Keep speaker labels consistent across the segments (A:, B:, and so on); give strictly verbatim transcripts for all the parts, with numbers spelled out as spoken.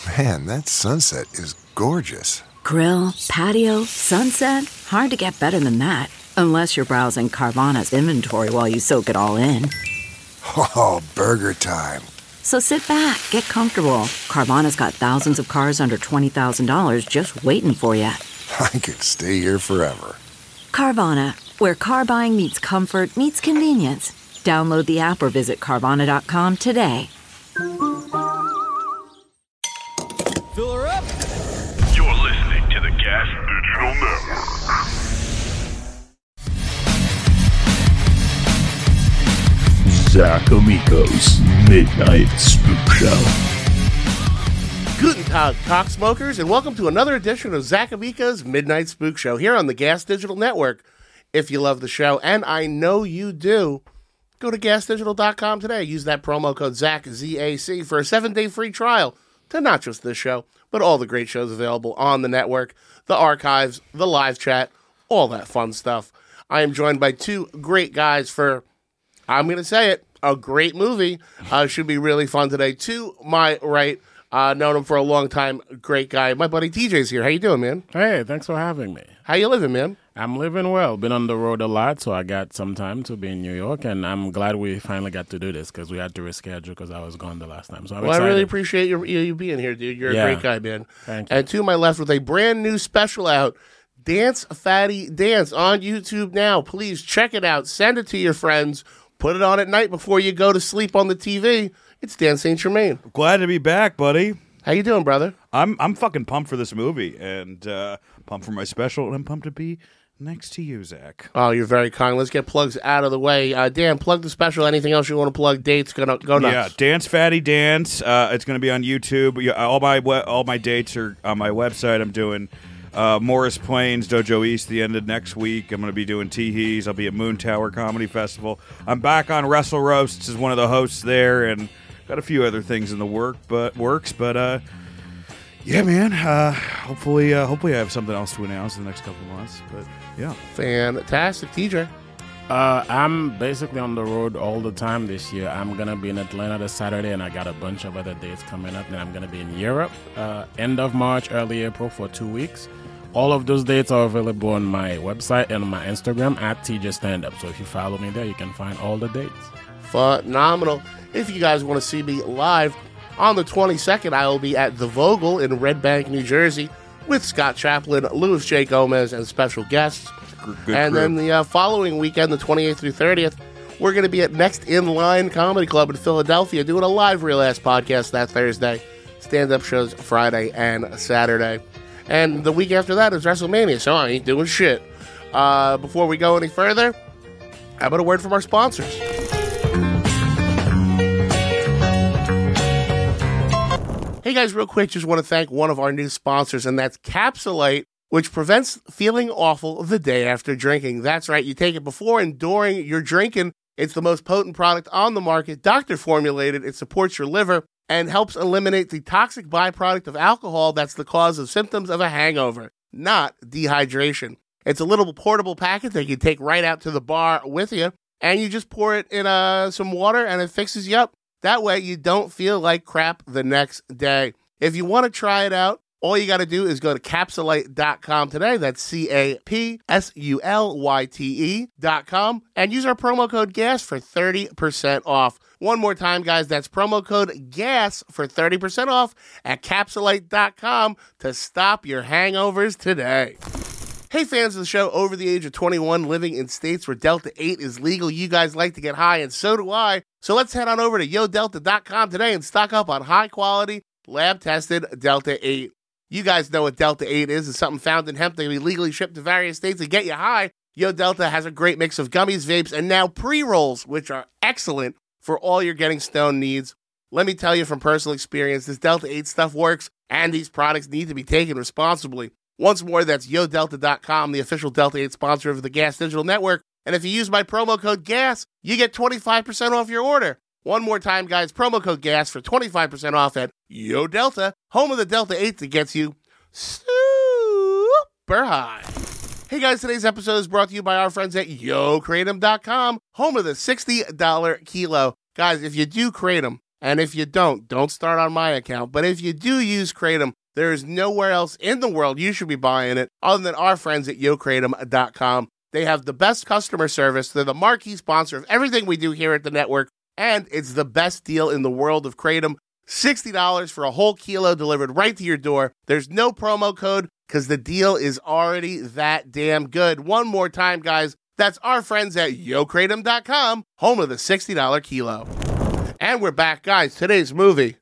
A: Man, that sunset is gorgeous.
B: Grill, patio, sunset. Hard to get better than that. Unless you're browsing Carvana's inventory while you soak it all in.
A: Oh, burger time.
B: So sit back, get comfortable. Carvana's got thousands of cars under twenty thousand dollars just waiting for you.
A: I could stay here forever.
B: Carvana, where car buying meets comfort, meets convenience. Download the app or visit Carvana dot com today.
C: Fill her up.
D: You're listening to the Gas Digital Network.
E: Zach Amico's Midnight Spook Show.
C: Guten Tag, cocksmokers, and welcome to another edition of Zach Amico's Midnight Spook Show here on the Gas Digital Network. If you love the show, and I know you do, go to gas digital dot com today. Use that promo code Zach, Z A C, for a seven-day free trial to not just this show, but all the great shows available on the network, the archives, the live chat, all that fun stuff. I am joined by two great guys for, I'm going to say it, a great movie. Uh, should be really fun today. To my right, uh, known him for a long time, great guy. My buddy T J's here. How you doing, man?
F: Hey, thanks for having me.
C: How you living, man?
F: I'm living well. Been on the road a lot, so I got some time to be in New York, and I'm glad we finally got to do this because we had to reschedule because I was gone the last time. So I'm
C: well,
F: excited.
C: I really appreciate you, you being here, dude. You're
F: yeah.
C: a great guy, man.
F: Thank you.
C: And to my left with a brand new special out, Dance Fatty Dance on YouTube now. Please check it out. Send it to your friends. Put it on at night before you go to sleep on the T V. It's Dan Saint Germain.
G: Glad to be back, buddy.
C: How you doing, brother?
G: I'm I'm fucking pumped for this movie and uh, pumped for my special, and I'm pumped to be next to you, Zach.
C: Oh, you're very kind. Let's get plugs out of the way. Uh, Dan, plug the special. Anything else you want to plug? Dates, go, go nuts.
G: Yeah, Dance Fatty Dance. Uh, it's going to be on YouTube. Yeah, all my we- all my dates are on my website. I'm doing uh, Morris Plains, Dojo East the end of next week. I'm going to be doing Teehees. I'll be at Moon Tower Comedy Festival. I'm back on Wrestle Roasts as one of the hosts there, and got a few other things in the work, but works. But uh, yeah, man. Uh, hopefully, uh, hopefully I have something else to announce in the next couple of months. But yeah,
C: fantastic, T J.
F: Uh, I'm basically on the road all the time this year. I'm going to be in Atlanta this Saturday, and I got a bunch of other dates coming up. Then I'm going to be in Europe uh, end of March, early April for two weeks. All of those dates are available on my website and on my Instagram at T J Standup. So if you follow me there, you can find all the dates.
C: Phenomenal. If you guys want to see me live, on the twenty-second, I will be at The Vogel in Red Bank, New Jersey, with Scott Chaplin, Louis J. Gomez, and special guests.
G: good
C: and
G: crew.
C: then the uh, following weekend, the twenty-eighth through thirtieth, we're going to be at Next In Line Comedy Club in Philadelphia doing a live Real Ass podcast that Thursday. Stand-up shows Friday and Saturday. And the week after that is WrestleMania, so I ain't doing shit. Uh, before we go any further, how about a word from our sponsors? Hey guys, real quick, just want to thank one of our new sponsors, and that's Capsulite, which prevents feeling awful the day after drinking. That's right, you take it before and during your drinking. It's the most potent product on the market, doctor formulated. It supports your liver and helps eliminate the toxic byproduct of alcohol that's the cause of symptoms of a hangover, not dehydration. It's a little portable packet that you take right out to the bar with you, and you just pour it in uh, some water, and it fixes you up. That way you don't feel like crap the next day. If you want to try it out, all you got to do is go to capsulite dot com today. That's C A P S U L Y T E dot com. And use our promo code GAS for thirty percent off. One more time, guys, that's promo code GAS for thirty percent off at capsulite dot com to stop your hangovers today. Hey, fans of the show over the age of twenty-one living in states where Delta eight is legal, you guys like to get high, and so do I. So let's head on over to yo delta dot com today and stock up on high-quality, lab-tested Delta eight. You guys know what Delta eight is. It's something found in hemp that can be legally shipped to various states to get you high. Yo Delta has a great mix of gummies, vapes, and now pre-rolls, which are excellent for all your getting stoned needs. Let me tell you from personal experience, this Delta eight stuff works, and these products need to be taken responsibly. Once more, that's yo delta dot com, the official Delta eight sponsor of the Gas Digital Network. And if you use my promo code GAS, you get twenty-five percent off your order. One more time, guys, promo code GAS for twenty-five percent off at Yo Delta, home of the Delta eight that gets you super high. Hey, guys, today's episode is brought to you by our friends at yo kratom dot com, home of the sixty dollars kilo. Guys, if you do Kratom, And if you don't, don't start on my account. But if you do use Kratom, there is nowhere else in the world you should be buying it other than our friends at yo kratom dot com. They have the best customer service. They're the marquee sponsor of everything we do here at the network. And it's the best deal in the world of Kratom. sixty dollars for a whole kilo delivered right to your door. There's no promo code because the deal is already that damn good. One more time, guys. That's our friends at yo kratom dot com, home of the sixty dollars kilo. And we're back, guys. Today's movie.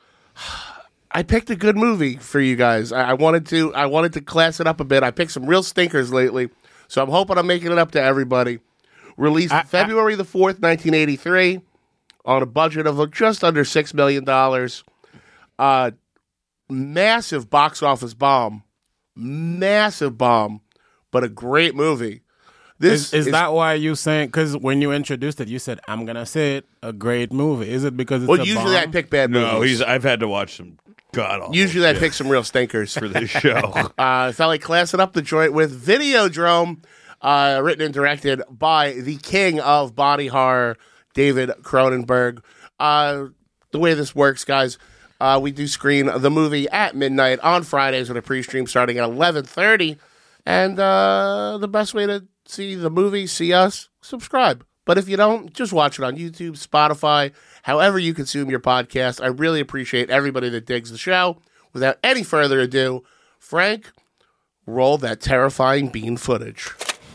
C: I picked a good movie for you guys. I, I wanted to I wanted to class it up a bit. I picked some real stinkers lately, so I'm hoping I'm making it up to everybody. Released I, February I, the fourth, nineteen eighty-three, on a budget of just under six million dollars. Uh, massive box office bomb. Massive bomb, but a great movie. This
F: is, is, is that why you saying? Because when you introduced it, you said, "I'm gonna say it, a great movie." Is it because it's
C: well?
F: a
C: Usually,
F: bomb?
C: I pick bad movies.
G: No, he's. I've had to watch some god awful.
C: Usually, I
G: shit
C: pick some real stinkers
G: for this show.
C: uh, I felt like classing up the joint with Videodrome, uh, written and directed by the king of body horror, David Cronenberg. Uh, the way this works, guys, uh, we do screen the movie at midnight on Fridays with a pre-stream starting at eleven thirty, and uh, the best way to see the movie, see us, subscribe. But if you don't, just watch it on YouTube, Spotify, however you consume your podcast. I really appreciate everybody that digs the show. Without any further ado, Frank, roll that terrifying bean footage.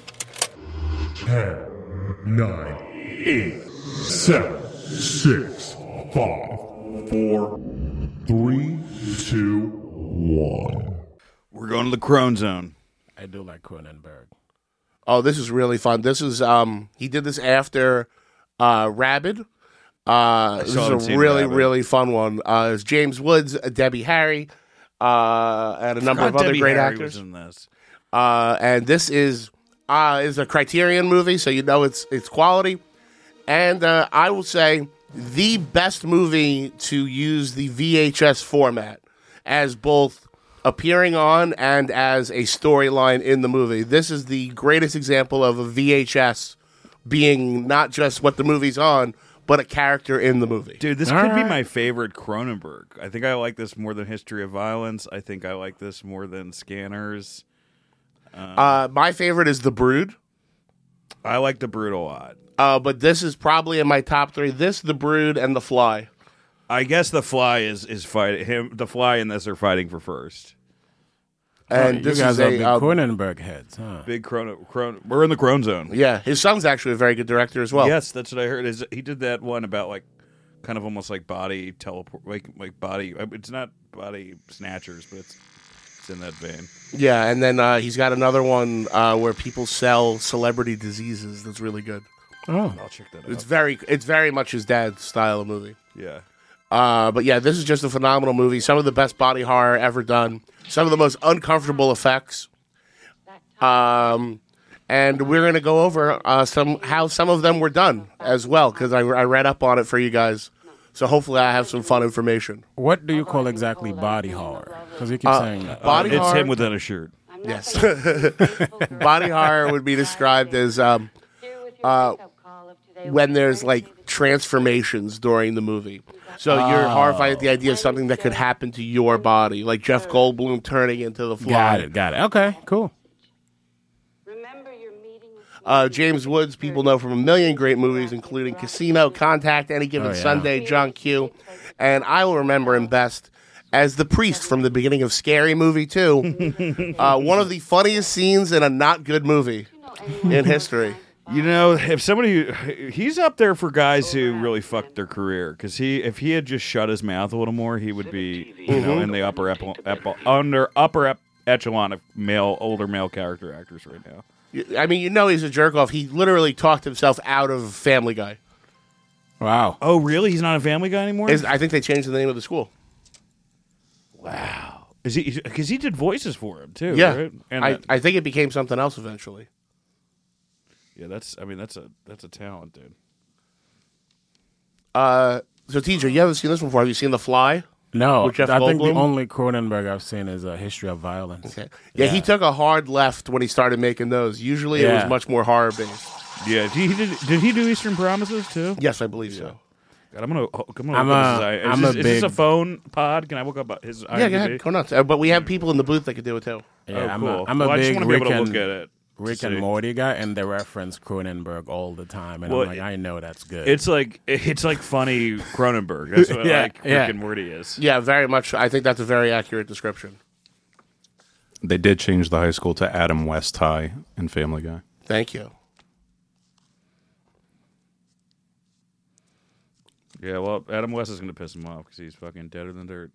E: ten, nine, eight, seven, six, five, four, three, two, one.
G: We're going to the Crone Zone.
F: I do like Cronenberg.
C: Oh, this is really fun. This is um he did this after uh Rabid. Uh this is a really, Rabid. really fun one. Uh it's James Woods, uh, Debbie Harry, uh and a number of other
G: Debbie
C: great
G: Harry
C: actors.
G: Was in this.
C: Uh and this is uh is a Criterion movie, so you know it's it's quality. And uh I will say the best movie to use the V H S format as both appearing on and as a storyline in the movie. This is the greatest example of a V H S being not just what the movie's on, but a character in the movie.
G: Dude, this
F: All
G: could
F: right.
G: be my favorite Cronenberg. I think I like this more than History of Violence. I think I like this more than Scanners. Um,
C: Uh, my favorite is The Brood,
G: I like The Brood a lot.
C: uh, but this is probably in my top three. This, The Brood, and The Fly.
G: I guess The Fly is is fighting him. The Fly and this are fighting for first.
C: And
F: Oh,
C: this
F: you guys
C: is
F: are
C: a
F: big
C: uh,
F: Cronenberg heads, huh?
G: Big Cronen. Cronen we're in the Crone Zone.
C: yeah. His son's actually a very good director as well.
G: Yes, that's what I heard. Is he did that one about like kind of almost like body teleport, like like body. It's not body snatchers, but it's it's in that vein.
C: Yeah, and then uh, he's got another one uh, where people sell celebrity diseases. That's really good.
F: Oh,
G: I'll check that out.
C: It's very, it's very much his dad's style of movie.
G: Yeah.
C: Uh, but yeah, this is just a phenomenal movie. Some of the best body horror ever done. Some of the most uncomfortable effects. Um, and we're going to go over uh, some how some of them were done as well, because I, I read up on it for you guys. So hopefully I have some fun information.
F: what do you call exactly body horror? Because you keep
C: Uh,
F: saying that.
C: body
G: It's
C: horror.
G: him without a shirt.
C: Yes. Body horror would be described as um, uh, when there's like transformations during the movie. So you're horrified at the idea of something that could happen to your body, like Jeff Goldblum turning into the Fly.
F: Got it, got it. Okay, cool.
C: Uh, James Woods, people know from a million great movies, including Casino, Contact, Any Given
F: Oh, yeah.
C: Sunday, John Q. And I will remember him best as the priest from the beginning of Scary Movie two. uh, one of the funniest scenes in a not good movie in history.
G: You know, if somebody, he's up there for guys who really fucked their career. Because he, if he had just shut his mouth a little more, he would be, you know, in the upper ep- ep- under upper ep- echelon of male, older male character actors right now.
C: I mean, you know he's a jerk off. He literally talked himself out of Family Guy.
F: Wow.
G: Oh, really? He's not a Family Guy anymore?
C: Is- I think they changed the name of the school.
G: Wow. Is he? Because he did voices for him too.
C: Yeah,
G: right? And
C: I,
G: that-
C: I think it became something else eventually.
G: yeah, that's. I mean, that's a that's a talent, dude.
C: Uh, so, T J, you haven't seen this one before. Have you seen The Fly?
F: No,
C: With Jeff
F: I think the
C: Goldblum?
F: only Cronenberg I've seen is A History of Violence.
C: Okay. Yeah, he
F: Yeah.
C: took a hard left when he started making those. Usually it
F: Yeah.
C: was much more horror based.
G: Yeah. He did. Did he do Eastern Promises too?
C: Yes, I believe so.
G: God, I'm gonna. I'm gonna
F: I'm
G: look up
F: a-
G: his, is,
F: I'm
G: this,
F: a
G: is this a
F: big-
G: phone pod? Can I look up his?
C: Yeah, go ahead. Go nuts. Uh, but we have people in the booth that could do it too.
F: Yeah,
G: Oh,
F: I'm
G: cool.
F: a, I'm a
G: well, I just
F: big
G: want to be
F: Rick
G: able to
F: and,
G: look at it.
F: Rick
G: to
F: and
G: see.
F: Morty guy, and they reference Cronenberg all the time, and
G: Well,
F: I'm like, I know that's good.
G: It's like it's like funny Cronenberg. That's what
F: Yeah,
G: like
F: yeah.
G: Rick and Morty is.
C: Yeah, very much. I think that's a very accurate description.
H: They did change the high school to Adam West High in Family Guy.
C: Thank you.
G: Yeah, well, Adam West is gonna piss him off because he's fucking deader than dirt.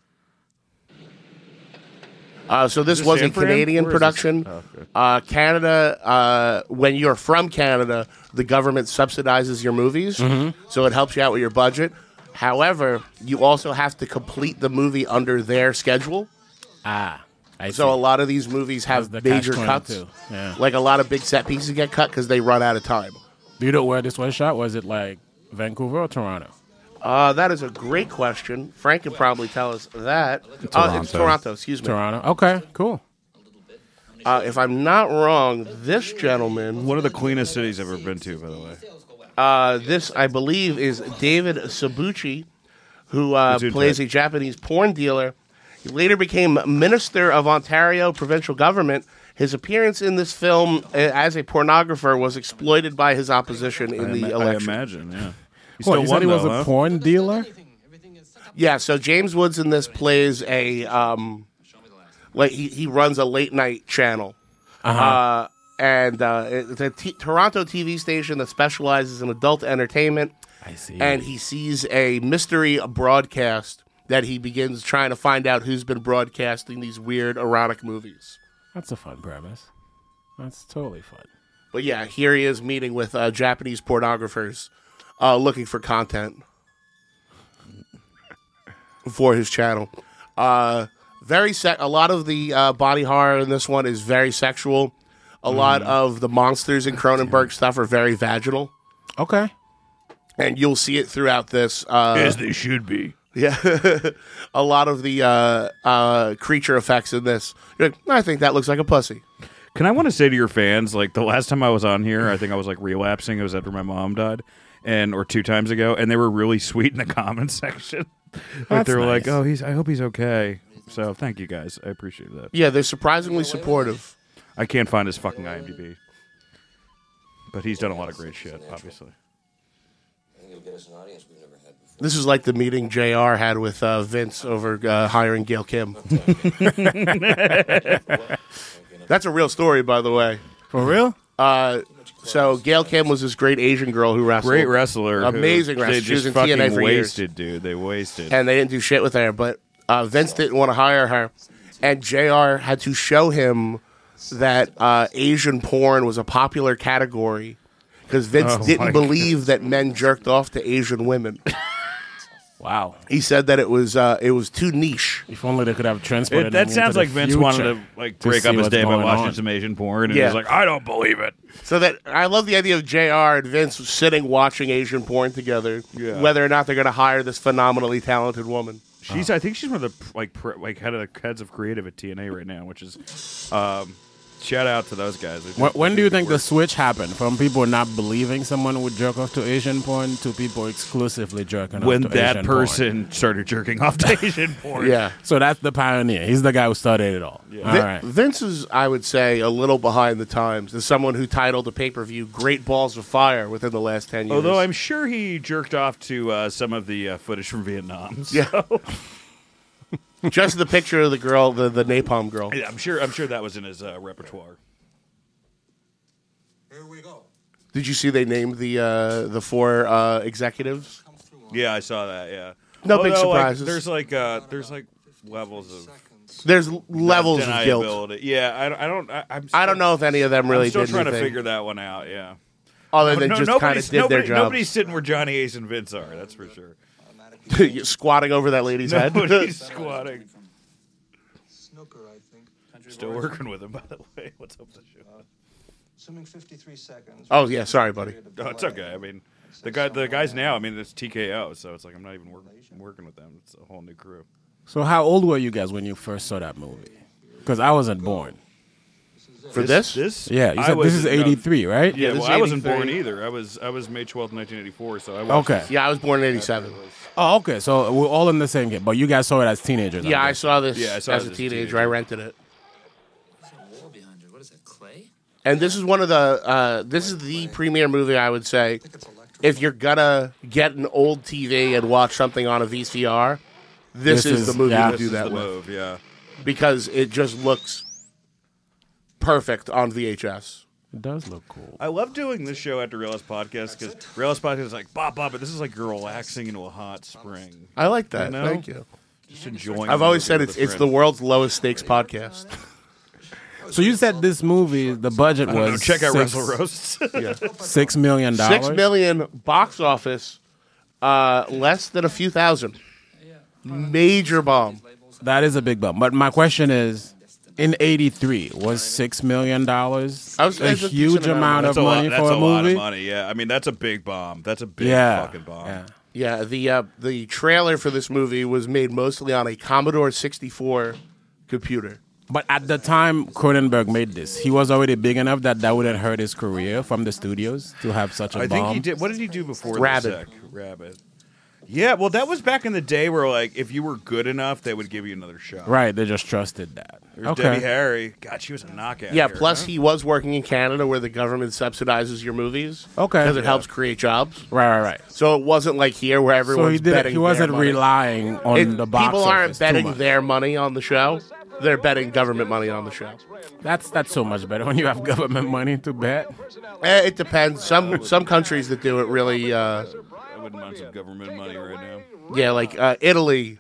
C: Uh, so this
G: this
C: was a
G: San Fran?
C: Canadian
G: Where is this?
C: production.
G: Oh, okay.
C: uh, Canada, uh, when you're from Canada, the government subsidizes your movies, so it helps you out with your budget. However, you also have to complete the movie under their schedule.
F: ah, I
C: So a
F: see.
C: lot of these movies have
F: That's the
C: major
F: catch
C: cuts.
F: twenty-two. Yeah.
C: Like a lot of big set pieces get cut because they run out of time.
F: Do you know where this was shot? Was it like Vancouver or Toronto?
C: Uh, that is a great question. Frank can probably tell us that. Uh, it's
H: Toronto.
C: Toronto, excuse me.
F: Toronto. Okay, cool.
C: Uh, if I'm not wrong, this gentleman,
G: One of the cleanest cities I've ever been to, by the way.
C: uh, this I believe is David Sabuchi, who uh,
G: Gesundheit.
C: plays a Japanese porn dealer. He later became Minister of Ontario provincial government. His appearance in this film uh, as a pornographer was exploited by his opposition in
G: I,
C: the
G: ima- I
C: election.
G: imagine, yeah. He
F: What,
G: still
F: you
G: won,
F: said he was
G: though,
F: a
G: huh?
F: porn dealer?
C: Yeah, so James Woods in this plays a um, like he, he runs a late night channel,
F: Uh-huh.
C: uh, and uh, it's a t- Toronto T V station that specializes in adult entertainment.
F: I see.
C: And he sees a mystery broadcast that he begins trying to find out who's been broadcasting these weird erotic movies.
F: That's a fun premise. That's totally fun.
C: But yeah, here he is meeting with uh, Japanese pornographers, uh, looking for content for his channel. Uh, very se- a lot of the uh, body horror in this one is very sexual. A lot of the monsters in Cronenberg stuff are very vaginal,
F: Okay.
C: and you'll see it throughout this. Uh,
G: As they should be.
C: Yeah, a lot of the uh, uh, creature effects in this. You're like, I think that looks like a pussy.
G: Can I want to say to your fans, like the last time I was on here, I think I was like relapsing. It was after my mom died, and or two times ago, and they were really sweet in the comments section. Like
F: That's
G: they were like,
F: nice.
G: "Oh, he's. I hope he's okay." So thank you guys. I appreciate that.
C: Yeah, they're surprisingly supportive.
G: I can't find his fucking I M D B, but he's done a lot of great shit. Obviously,
C: This is like the meeting J R had with uh, Vince over uh, hiring Gail Kim. That's a real story, by the way.
F: For real?
C: Uh, so Gail Kim was this great Asian girl who wrestled.
G: great wrestler, who-
C: Amazing wrestler.
G: They
C: She was
G: just
C: in T N A
G: fucking
C: for years.
G: wasted, dude. They wasted.
C: And they didn't do shit with her. But uh, Vince didn't want to hire her. And J R had to show him that uh, Asian porn was a popular category because Vince
G: Oh, my
C: didn't believe that men jerked off to Asian women.
F: Wow.
C: He said that it was uh, it was too niche.
F: If only they could have transported
G: It, that
F: him
G: sounds
F: into
G: like
F: the
G: Vince
F: future
G: wanted to like
F: to
G: break
F: see
G: up his
F: what's
G: day by
F: going
G: watching
F: on.
G: some Asian porn, and
C: Yeah.
G: he's like, "I don't believe it."
C: So that I love the idea of J R and Vince sitting watching Asian porn together,
G: Yeah.
C: whether or not they're going to hire this phenomenally talented woman.
G: She's, I think she's one of the like pr- like head of the heads of creative at T N A right now, which is, um, shout out to those guys. They
F: When,
G: do-
F: when
G: they
F: do you
G: good
F: think the
G: work.
F: switch happened from people not believing someone would jerk off to Asian porn to people exclusively jerking
G: when
F: off to
G: that
F: Asian porn?
G: person started jerking off to Asian porn?
C: Yeah.
F: So that's the pioneer. He's the guy who started it all. All
C: Vi-
F: right.
C: Vince is, I would say, a little behind the times. As someone who titled a pay per view "Great Balls of Fire" within the last ten years.
G: Although I'm sure he jerked off to uh, some of the uh, footage from Vietnam. So.
C: Yeah. Just the picture of the girl, the, the napalm girl.
G: Yeah, I'm sure. I'm sure that was in his uh, repertoire.
C: Did you see they named the uh, the four uh, executives?
G: Yeah, I saw that. Yeah.
C: No big
G: Although, like,
C: surprises.
G: there's like uh, there's like levels of
C: There's l- levels of guilt.
G: deniability. Yeah, I don't. I don't. I, I'm
C: I don't know if any of them really
G: I'm still
C: did
G: trying
C: anything,
G: to figure that one out. Yeah.
C: other than
G: No,
C: just kind
G: nobody's-
C: of did
G: nobody,
C: their job.
G: Nobody's sitting where Johnny Ace and Vince are. That's for sure.
C: Squatting over that lady's head.
G: Nobody's squatting. Still working with him, by the way. What's up with the show?
I: Assuming fifty-three seconds.
C: Oh, yeah, sorry, buddy.
G: No, it's okay. I mean, the guy, the guys now. I mean, it's T K O, so it's like I'm not even work, working with them. It's a whole new crew.
F: So how old were you guys when you first saw that movie? Because I wasn't born.
C: For this?
G: This?
F: Yeah, you
G: I
F: said this is
G: wasn't- no.
F: eighty-three, right?
G: Yeah,
C: this
G: well,
C: is
G: I wasn't
C: eighty-three.
G: born either. I was I was May twelfth, nineteen eighty-four, so I watched
F: Okay.
G: this.
C: Yeah, I was born in eighty-seven.
F: Oh, okay. So we're all in the same game, but you guys saw it as teenagers.
C: Yeah,
F: I
C: I
F: guess.
C: saw this
G: Yeah, I saw
C: as
G: it
C: a
G: as a
C: teenager.
G: teenager.
C: I rented it.
J: There's a wall behind it. What is that, clay?
C: And this is one of the, uh, this is the premier movie, I would say. If you're gonna get an old T V and watch something on a V C R, this,
F: This
C: is,
F: is-
C: the movie
F: yeah.
C: to
G: This
C: do
G: is
C: that
G: the
C: with.
G: move, yeah.
C: Because it just looks perfect on V H S.
F: It does look cool.
G: I love doing this show after Real S Podcast because Real S Podcast is like, Bob, Bob, but this is like you're relaxing into a hot spring.
C: I like that.
G: You know?
C: Thank you.
G: Just enjoying
C: I've
G: the
C: always
G: movie
C: said
G: with
C: it's
G: a
C: it's the
G: friend.
C: world's lowest stakes podcast.
F: So you said this movie, the budget
G: I don't know,
F: was
G: check out
F: six,
G: Wrestle Roasts.
F: six million dollars.
C: Six million box office, uh, less than a few thousand. Major bomb.
F: That is a big bump. But my question is, in eighty-three, was six million dollars
C: I was-
F: a
C: that's a
F: huge
C: decent
F: amount
C: amount.
F: of
G: That's a lot.
F: money
G: That's
F: for
G: a
F: a
G: lot of
F: movie?
G: money. Yeah, I mean that's a big bomb. That's a big
F: Yeah,
G: fucking bomb.
F: yeah.
C: Yeah, the uh, the trailer for this movie was made mostly on a Commodore sixty-four computer.
F: But at the time Cronenberg made this, he was already big enough that that wouldn't hurt his career from the studios to have such a
G: I
F: bomb.
G: think he did. What did he do before
C: Rabbit.
G: this? Sec? Rabbit. Yeah, well, that was back in the day where, like, if you were good enough, they would give you another shot.
F: Right, they just trusted that.
G: There's
F: okay.
G: Debbie Harry. God, she was a knockout.
C: Yeah,
G: here,
C: plus
G: huh?
C: he was working in Canada where the government subsidizes your movies.
F: Okay.
C: Because it
F: Yeah.
C: helps create jobs.
F: Right, right, right.
C: So it wasn't like here where everyone's
F: So he did.
C: betting
F: He wasn't
C: their money.
F: relying on
C: It-
F: the box
C: People
F: office
C: aren't
F: too
C: betting
F: much.
C: their money on the show. They're betting government money on the show.
F: That's that's so much better when you have government money to bet.
C: Eh, It depends. Some some countries that do it really, uh,
G: I wouldn't mind some government money right now.
C: yeah, like uh, Italy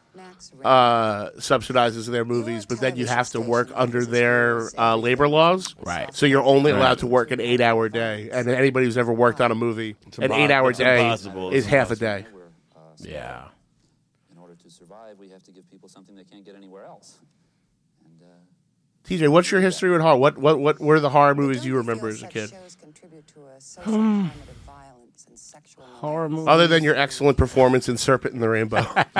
C: uh, subsidizes their movies, but then you have to work under their uh, labor laws.
F: Right.
C: So you're only
F: Right.
C: allowed to work an eight-hour day, and anybody who's ever worked on a movie, an
G: impo-
C: eight-hour
G: it's
C: day
G: impossible.
C: is
G: It's
C: half a day.
F: Yeah.
J: In order to survive, we have to give people something they can't get anywhere else. And, uh,
C: T J, what's your history with horror? What what what were the horror movies you remember as a kid?
F: Horror movie.
C: Other than your excellent performance in Serpent in the Rainbow.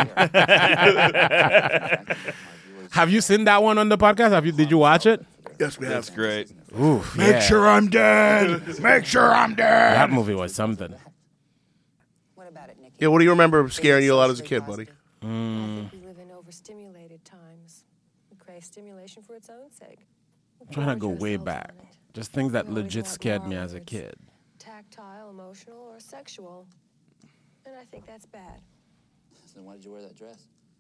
F: Have you seen that one on the podcast? Have you? Did you watch it?
C: Yes, we
G: That's great.
F: Oof.
G: Make
F: yeah.
G: sure I'm dead. Make sure I'm dead.
F: That movie was something.
C: Yeah, what do you remember scaring you a lot as a kid, buddy?
F: Mm,
K: We live in overstimulated times. We crave stimulation for its own sake.
F: I'm trying to go way back. Just things that legit scared me as a kid.
K: Tactile, emotional, or sexual. And I think that's bad.
J: so then why did you wear that dress?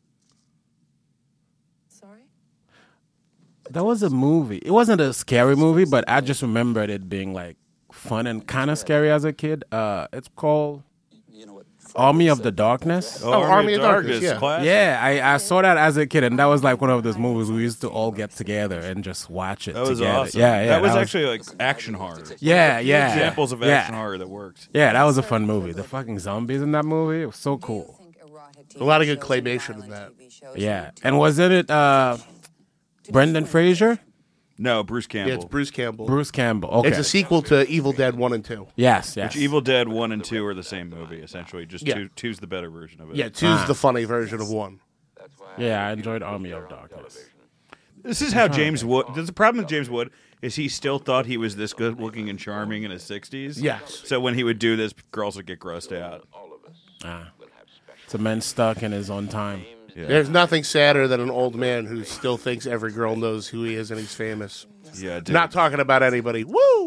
K: Sorry?
F: There was a movie. It wasn't a scary movie, but I just remembered it being like fun and kind of scary as a kid. Uh, it's called Army of the Darkness.
G: Oh, Army, Army of Darkness, Darkness yeah. Classic.
F: Yeah, I, I saw that as a kid, and that was like one of those movies we used to all get together and just watch it
G: That was
F: together.
G: awesome.
F: Yeah, yeah.
G: That was actually like action horror.
F: Yeah,
G: A few
F: yeah.
G: Examples of
F: yeah.
G: action horror that worked.
F: Yeah, that was a fun movie. The fucking zombies in that movie, it was so cool.
C: A lot of good claymation in that.
F: Yeah, and wasn't it uh, Brendan Fraser?
G: No, Bruce Campbell.
C: Yeah, it's Bruce Campbell.
F: Bruce Campbell. Okay.
C: It's a sequel to Evil Dead one and two.
F: Yes, yes.
G: Which Evil Dead one and two are the same movie, essentially. Just
C: Yeah.
G: two, two's the better version of it.
C: Yeah, two's the funny version of one.
F: Yeah, I enjoyed Army of Darkness.
G: This is how James Wood. There's a problem with James Wood is he still thought he was this good looking and charming in his sixties.
C: Yes.
G: So when he would do this, girls would get grossed out.
F: Ah. It's a man stuck in his own time.
G: Yeah.
C: There's nothing sadder than an old man who still thinks every girl knows who he is and he's famous.
G: Yeah, dude.
C: Not talking about anybody. Woo!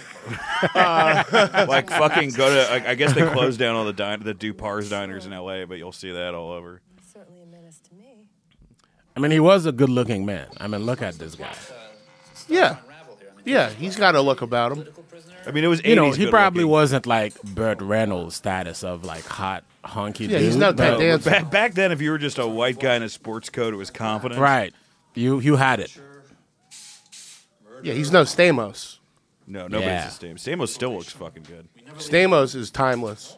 C: uh,
G: Like fucking go to. I, I guess they closed down all the din- the Dupar's diners in L A, but you'll see that all over.
K: Certainly a menace to me.
F: I mean, he was a good-looking man. I mean, look at this guy.
C: Yeah. Yeah, he's got a look about him.
G: I mean, it was
F: You know,
G: eighties
F: he
G: good
F: probably
G: looking.
F: wasn't like Burt Reynolds status of like hot, honky
C: Yeah,
F: dude.
C: he's not Ted
F: but-
C: Danson.
G: Back, back then, if you were just a white guy in a sports coat who was confident,
F: Right. You you had it.
C: Yeah, he's no Stamos.
G: No, nobody's
F: Yeah.
G: the same. Stamos still looks fucking good.
C: Stamos is timeless.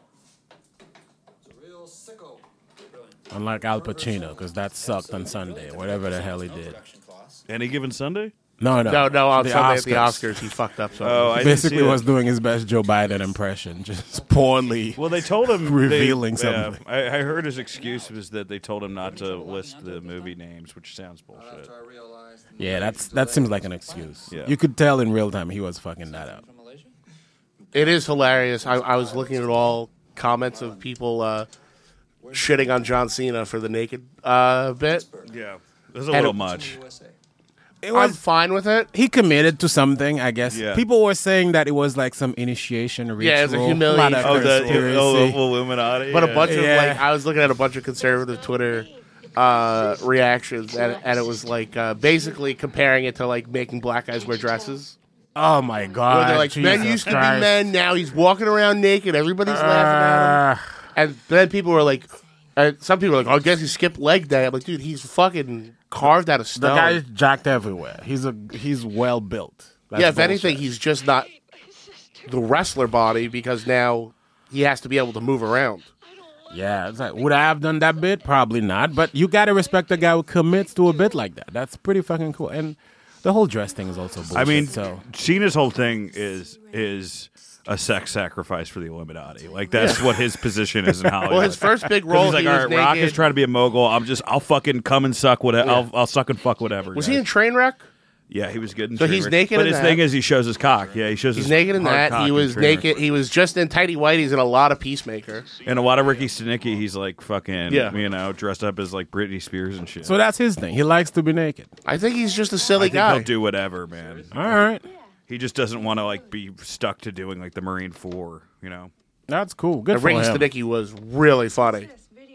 F: Unlike Al Pacino, because that sucked on Sunday, whatever the hell he did.
G: Any given Sunday?
F: No, no,
C: no, no. On
F: the
C: Sunday at the
F: Oscars.
C: Oscars, he fucked up. Something.
G: Oh, I didn't
F: Basically,
G: see
F: was
G: it.
F: doing his best Joe Biden impression, just poorly.
G: Well, they told him
F: revealing
G: they,
F: something.
G: Yeah, I, I heard his excuse was that they told him not to list the movie names, which sounds bullshit.
F: Yeah, that's that seems like an excuse.
G: Yeah.
F: You could tell in real time he was fucking that up.
C: It is hilarious. I, I was looking at all comments of people uh, shitting on John Cena for the naked uh, bit.
G: Yeah, it was a
C: And
G: little
C: it-
G: much.
F: It
C: I'm
F: was
C: fine with it.
F: he committed to something, I guess.
G: Yeah.
F: People were saying that it was like some initiation ritual.
C: Yeah, it was a
F: lot
C: humiliation.
F: of
G: Oh, the
F: conspiracy.
G: oh, Illuminati.
C: But a
G: yeah.
C: bunch of
F: Yeah.
C: like, I was looking at a bunch of conservative Twitter uh, reactions, and, and it was like uh, basically comparing it to like making black guys wear dresses.
F: Oh my god!
C: Where they're like, men
F: Jesus
C: used to
F: Christ.
C: be men, now he's walking around naked. Everybody's laughing at him.
F: Uh,
C: And then people were like, uh, some people were like, oh, I guess he skipped leg day. I'm like, dude, he's fucking carved out of
F: the
C: stone.
F: guy's jacked everywhere. He's a he's well built. That's
C: yeah, if
F: bullshit.
C: anything, he's just not the wrestler body because now he has to be able to move around.
F: Yeah, it's like, would I have done that bit? Probably not. But you gotta respect the guy who commits to a bit like that. That's pretty fucking cool. And the whole dress thing is also bullshit.
G: I mean,
F: so
G: Cena's whole thing is is a sex sacrifice for the Illuminati. Like that's what his position is in Hollywood.
C: Well, his first big
G: 'Cause
C: role,
G: he's like,
C: he
G: all
C: was
G: right, Rock
C: naked.
G: is trying to be a mogul. I'm just, I'll fucking come and suck whatever.
C: Yeah.
G: I'll, I'll suck and fuck whatever.
C: Was
G: guys.
C: he in Trainwreck?
G: Yeah, he was good. In
C: So he's
G: Trainwreck.
C: naked
G: But
C: in
G: his
C: that.
G: thing is, he shows his cock. Yeah, he shows
C: He's
G: his
C: naked in
G: hard
C: that.
G: cock
C: He
G: in
C: was
G: Trainwreck.
C: naked. He was just in tighty whities and a lot of Peacemaker.
G: And a lot of Ricky Stenicki, he's like fucking,
C: Yeah.
G: you know, dressed up as like Britney Spears and shit.
F: so that's his thing. He likes to be naked.
C: I think he's just a
G: I
C: silly
G: think
C: guy.
G: he'll do whatever, man.
F: All right,
G: He just doesn't want to like be stuck to doing like the Marine Four, you know.
F: that's cool. Good
C: And
F: for
C: Ricky
F: him.
C: Stenicki was really funny.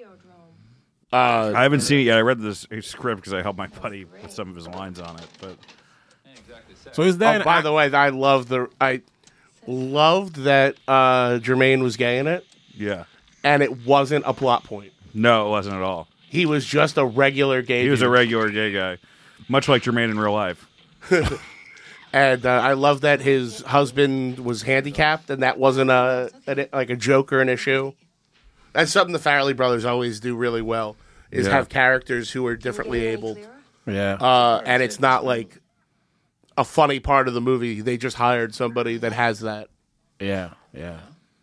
C: Uh,
G: I haven't seen it yet. I read this script because I helped my buddy with some of his lines on it. But
F: So is there?
C: oh,
F: an
C: by
F: ac-
C: the way, I love the I loved that uh, Jermaine was gay in it,
G: yeah,
C: and it wasn't a plot point.
G: no, it wasn't at all.
C: He was just a regular gay.
G: He was a
C: dude.
G: regular gay guy, much like Jermaine in real life.
C: And uh, I love that his husband was handicapped, and that wasn't a, a like a joke or an issue. That's something the Farrelly brothers always do really well, is
G: Yeah.
C: have characters who are differently abled.
F: yeah.
C: Uh, and it's not like a funny part of the movie. They just hired somebody that has that.
F: Yeah, yeah.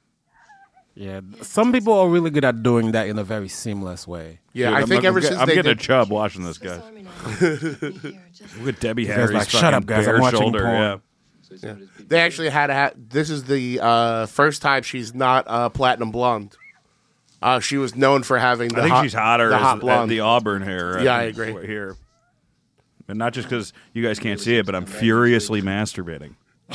F: Yeah, some people are really good at doing that in a very seamless way.
C: Yeah,
G: Dude,
C: I
G: I'm,
C: think
G: I'm,
C: ever
G: get-
C: since
G: I'm
C: they
G: getting
C: did,
G: a chub watching this guy. Look at Debbie
F: guys
G: Harry's
F: like,
G: fucking
F: "Shut up, guys, I'm
G: bare
F: watching
G: shoulder.
F: porn."
G: Yeah.
C: they actually had to ha- this is the uh, first time she's not uh, platinum blonde. Uh, she was known for having the
G: I think
C: hot,
G: she's hotter
C: the
G: as
C: hot blonde.
G: the auburn hair.
C: Yeah, I agree.
G: Here, and not just because you guys can't see it, but I'm furiously masturbating.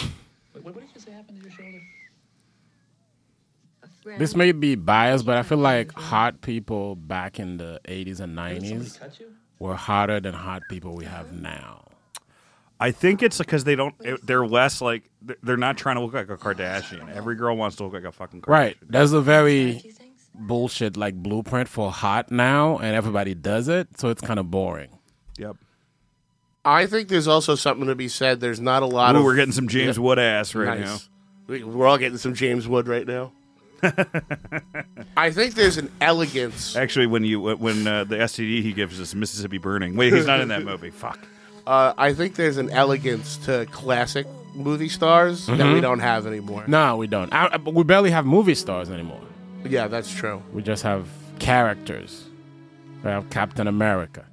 F: This may be biased, but I feel like hot people back in the eighties and nineties were hotter than hot people we have now.
G: I think it's because they don't. They're less like they're not trying to look like a Kardashian. Every girl wants to look like a fucking Kardashian.
F: Right. There's a very bullshit like blueprint for hot now, and everybody does it, so it's kind of boring.
G: Yep.
C: I think there's also something to be said. There's not a lot
G: Ooh,
C: of.
G: we're getting some James
C: Yeah.
G: Wood ass right
C: Nice. We- We're all getting some James Wood right now. I think there's an elegance.
G: now. Actually, when you when uh, the S T D he gives us Mississippi Burning. Wait, he's not in that movie. Fuck.
C: Uh, I think there's an elegance to classic movie stars that we don't have anymore.
F: No, we don't. I, I- we barely have movie stars anymore.
C: Yeah, that's true.
F: We just have characters. We have Captain America.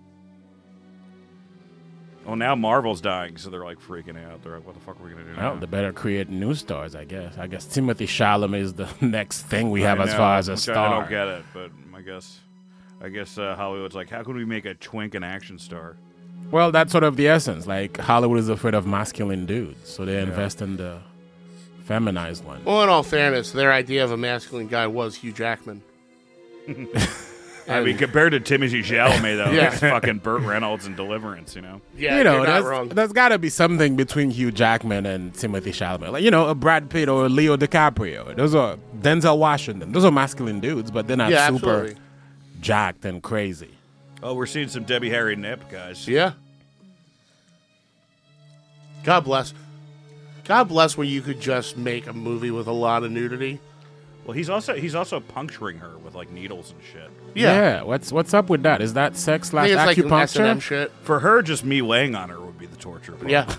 G: Well, now Marvel's dying, so they're like freaking out. They're like, "What the fuck are we gonna do now?"
F: Well, they better create new stars, I guess. I guess Timothy Chalamet is the next thing we have
G: I
F: as
G: know,
F: far as a
G: which
F: star.
G: I don't get it, but I guess I guess uh, Hollywood's like, how can we make a twink an action star?
F: Well, that's sort of the essence. Like, Hollywood is afraid of masculine dudes, so they invest in the feminized one.
C: Well, in all fairness, their idea of a masculine guy was Hugh Jackman.
G: I mean, compared to Timothy Chalamet, though,
C: Yeah.
G: it's fucking Burt Reynolds and Deliverance, you know?
C: Yeah,
F: you know,
C: you're not
F: there's,
C: wrong.
F: there's got to be something between Hugh Jackman and Timothy Chalamet. Like, you know, a Brad Pitt or a Leo DiCaprio. Those are Denzel Washington. Those are masculine dudes, but they're not
C: Yeah,
F: super
C: absolutely.
F: jacked and crazy.
G: Oh, we're seeing some Debbie Harry nip, guys.
C: Yeah. God bless. God bless when you could just make a movie with a lot of nudity.
G: Well, he's also he's also puncturing her with like needles and shit.
F: Yeah. What's what's up with that? Is that sex
C: I
F: slash
C: think it's like an S and M
F: acupuncture?
C: shit.
G: For her, just me laying on her would be the torture. Part.
C: Yeah.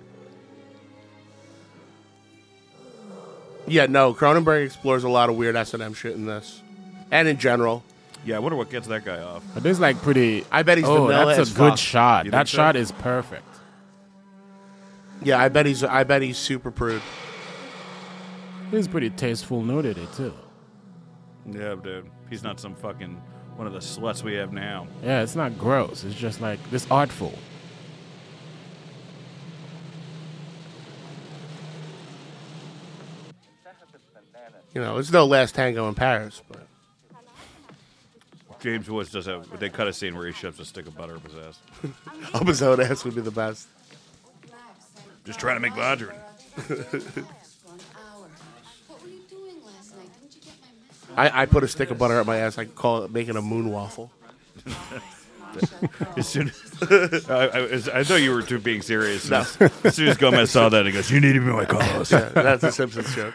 C: Yeah, no, Cronenberg explores a lot of weird S and M shit in this. And in general.
G: Yeah, I wonder what gets that guy off.
F: But this is like pretty.
C: I bet he's
F: oh,
C: vanilla
F: that's
C: as
F: a good
C: fuck.
F: shot.
G: You
F: That
G: think so?
F: shot is perfect.
C: Yeah, I bet he's I bet he's super prude.
F: He's pretty tasteful nudity too.
G: Yeah, dude. He's not some fucking one of the sluts we have now.
F: Yeah, it's not gross. It's just like this artful.
C: You know, it's no Last Tango in Paris, but
G: James Woods does a. They cut a scene where he shoves a stick of butter up his ass.
C: up his own ass would be the best.
G: Just trying to make margarine.
C: I, I put a stick of butter up my ass. I call it making a moon waffle.
G: As soon I, I, as- I thought you were too being serious.
C: No.
G: As soon as Gomez saw that, he goes, "You need to be my co-host."
C: Yeah, that's a Simpsons joke.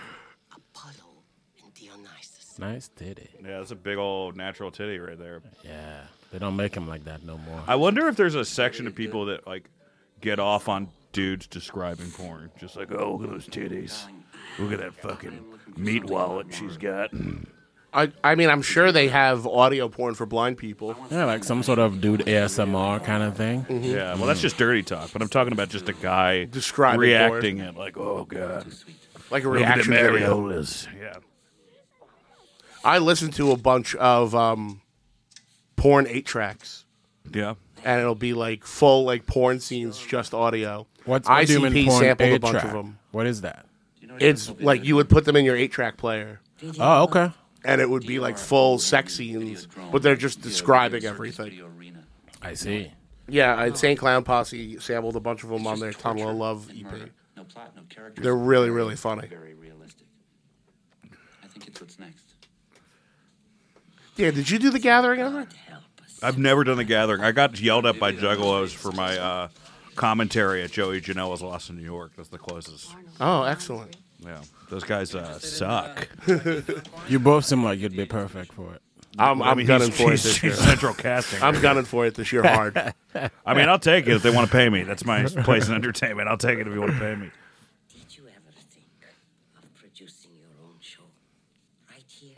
F: Nice titty.
G: Yeah, that's a big old natural titty right there.
F: Yeah, they don't make him like that no more.
G: I wonder if there's a section of people that like get off on dudes describing porn, just like, "Oh, look at those titties. Look at that fucking meat wallet she's got."
C: I I mean, I'm sure they have audio porn for blind people.
F: Yeah, like some sort of dude A S M R kind of thing.
C: Mm-hmm.
G: Yeah, well, that's just dirty talk. But I'm talking about just a guy
C: Describing
G: reacting it like, "Oh god,
C: Like a
G: look at the
C: reaction video.
G: mariolas." Yeah.
C: I listened to a bunch of um, porn eight tracks,
G: Yeah.
C: and it'll be like full like porn scenes, just audio.
F: What's what do you mean
C: I C P
F: porn
C: sampled a
F: eight
C: bunch
F: track?
C: of them.
F: What is that?
C: It's like you would put them in your eight track player,
F: Oh, okay.
C: and it would be like full sex scenes, but they're just describing everything.
F: I see.
C: Yeah, Insane Clown Posse sampled a bunch of them on their Tunnel of Love E P. They're really, really funny.
J: Very realistic. I think it's what's next.
C: Yeah, did you do The Gathering ever?
G: I've never done The Gathering. I got yelled at by juggalos for my uh, commentary at Joey Janela's Lost in New York. That's the closest.
C: Oh, excellent.
G: Yeah, those guys uh, suck.
F: You both seem like you'd be perfect for it.
C: I'm,
G: I
C: I'm
G: mean,
C: gunning
G: he's-
C: for it
G: he's-
C: this year.
G: he's central casting.
C: I'm gunning for it this year hard.
G: I mean, I'll take it if they want to pay me. That's my place in entertainment. I'll take it if you want to pay me.
L: Did you ever think of producing your own show right here?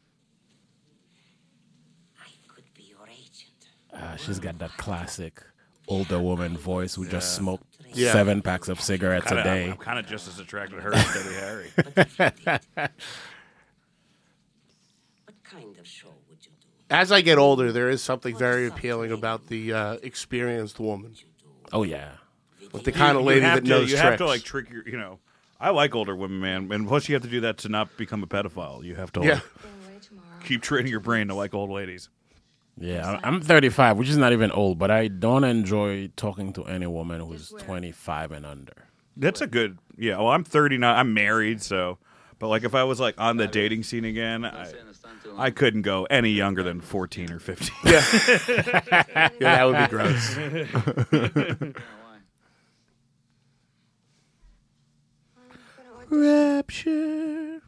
L: I could be your agent.
F: Uh, she's got that classic older woman voice who just
G: Yeah.
F: smoked
C: Yeah.
F: seven packs of cigarettes
G: Kinda,
F: a day.
G: I'm kind of just as attracted to her as Debbie Harry.
L: What kind of show would you do?
C: As I get older, there is something very appealing about the uh, experienced woman.
F: Oh yeah,
C: Like the kind of
G: You
C: lady
G: have
C: that
G: to,
C: knows
G: You
C: tricks.
G: have to like trick your, you know. I like older women, man, and plus you have to do that to not become a pedophile. You have to like,
C: Yeah.
G: keep training your brain to like old ladies.
F: yeah. I- I'm thirty-five, which is not even old, but I don't enjoy talking to any woman who's twenty-five and under.
G: That's a good, yeah. Well, I'm thirty-nine. I'm married, so. But like, if I was like on the dating scene again, I, I couldn't go any younger than fourteen or fifteen.
C: Yeah, yeah, that would be gross. Rapture.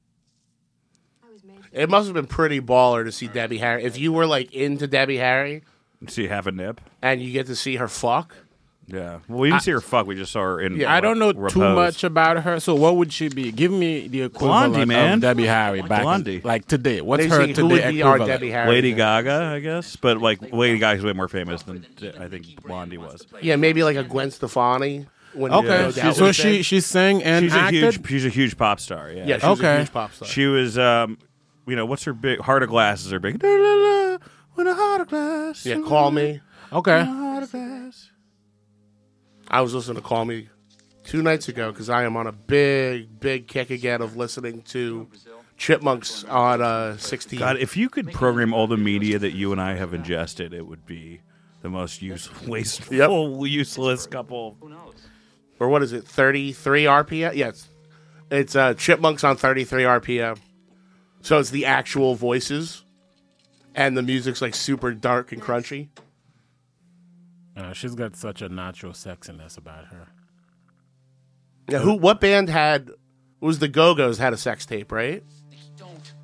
C: It must have been pretty baller to see Debbie Harry. If you were like into Debbie Harry
G: See half a nip.
C: and you get to see her fuck,
G: Yeah. Well, we didn't see her fuck. We just saw her in.
F: I don't know
G: Repose.
F: too much about her. So what would she be? Give me the equivalent
G: Blondie, man.
F: of Debbie Harry back in-
G: Blondie.
F: like today. What's
C: They
F: her
C: say,
F: today
C: who would be our
F: equivalent?
C: Debbie Harry?
G: Lady
C: then?
G: Gaga, I guess, but like Lady Gaga's way more famous than I think Blondie was.
C: Yeah, maybe like a Gwen Stefani. When
F: Okay,
C: No
F: she-
C: Doubt
F: so
C: was
F: she
C: big.
F: she sang and
G: She's a
F: acted.
G: huge. She's a huge pop star. Yeah.
C: Yeah, she was a
F: Okay.
C: huge pop star.
G: She was. Um, you know, what's her big Heart of Glass is her big. Da, da, da, when a heart of glass.
C: Yeah, Call Me.
F: Okay.
G: Heart of glass.
C: I was listening to Call Me two nights ago because I am on a big, big kick again of listening to Chipmunks on uh, sixteen.
G: God, if you could program all the media that you and I have ingested, it would be the most use, wasteful, useless couple.
C: Or what is it, thirty-three R P M? Yeah, it's, it's uh, Chipmunks on thirty-three R P M. So it's the actual voices, and the music's like super dark and crunchy.
F: Uh, she's got such a natural sexiness about her.
C: Yeah, who? What band had? It was the Go-Go's had a sex tape, right?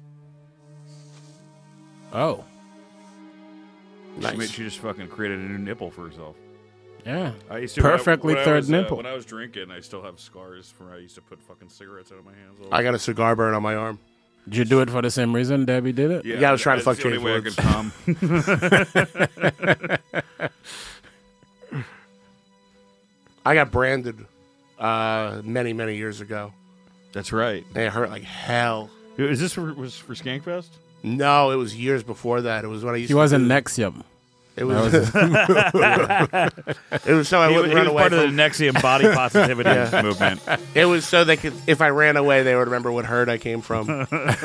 F: Oh.
G: She,
C: Nice.
G: made, she just fucking created a new nipple for herself.
F: Yeah.
G: I used to
F: Perfectly
G: when I, when
F: third
G: I was,
F: nipple.
G: Uh, when I was drinking, I still have scars from where I used to put fucking cigarettes out of my hands. all the
C: I got a cigar burn on my arm.
F: Did you do it for the same reason Debbie did it?
G: Yeah,
C: Yeah, I was trying to
G: that's
C: fuck
G: the only
C: James
G: way I
C: Woods.
G: could come.
C: I got branded uh, many, many years ago.
G: That's right.
C: And it hurt like hell.
G: Is this for, was for Skankfest?
C: No, it was years before that. It was when I used
F: He
C: to
F: wasn't
C: do-
F: Nexium.
C: It was. it was so I
G: He,
C: wouldn't
G: he
C: run
G: was
C: away
G: part of
C: from
G: the Nexium body positivity
C: Yeah.
G: movement.
C: It was so they could, if I ran away, they would remember what herd I came from. uh,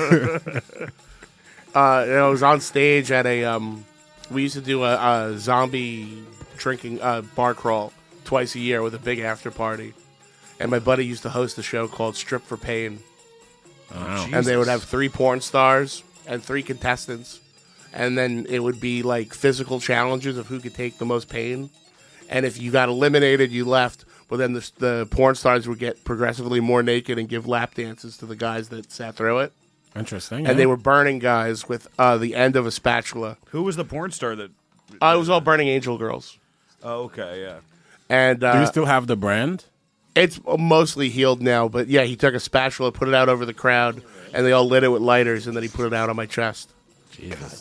C: I was on stage at a. Um, we used to do a, a zombie drinking uh, bar crawl twice a year with a big after party, and my buddy used to host a show called Strip for Pain,
F: Wow.
C: and they would have three porn stars and three contestants. And then it would be like physical challenges of who could take the most pain. And if you got eliminated, you left. But then the, the porn stars would get progressively more naked and give lap dances to the guys that sat through it.
F: Interesting.
C: And
F: yeah.
C: they were burning guys with uh, the end of a spatula.
G: Who was the porn star that?
C: Uh, it was all Burning Angel girls.
G: Oh, okay, yeah.
C: And uh,
F: Do you still have the brand?
C: it's mostly healed now. But yeah, he took a spatula, put it out over the crowd, and they all lit it with lighters, and then he put it out on my chest.
F: Jesus.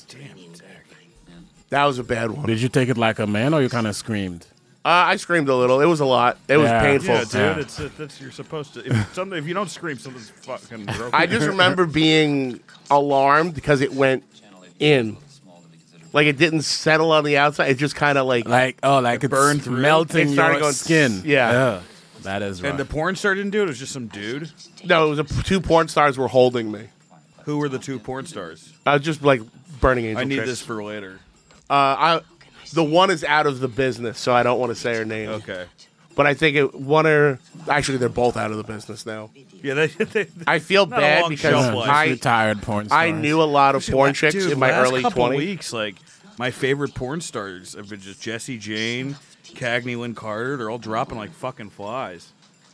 C: That was a bad one.
F: Did you take it like a man or you kind of screamed?
C: Uh, I screamed a little. It was a lot. It was
F: Yeah.
C: painful.
G: Yeah, dude,
F: Yeah.
G: it's uh, that's you're supposed to. If, something, if you don't scream, something's fucking broken.
C: I just remember being alarmed because it went in. Like it didn't settle on the outside. It just kind of like
F: Like, oh, like it's
G: burned through?
F: melting
C: It started
F: your
C: going
F: skin.
C: yeah.
F: Ugh. That is right.
G: And the porn star didn't do it. It was just some dude.
C: no. It was a, two porn stars were holding me.
G: Who were the two porn stars?
C: I was just like Burning Angel.
G: I need
C: chicks.
G: this for later.
C: Uh, I the one is out of the business, so I don't want to say her name.
G: Okay.
C: But I think it one are actually they're both out of the business now.
G: Yeah, they. they
C: I feel
G: Not a
C: bad
G: long
C: because
G: shelf life.
C: I
F: retired porn stars.
C: I knew a lot of porn
G: Dude,
C: chicks in my
G: last
C: early
G: couple
C: twenties.
G: weeks, like my favorite porn stars have been just Jessie Jane, Cagney Lynn Carter. They're all dropping like fucking flies.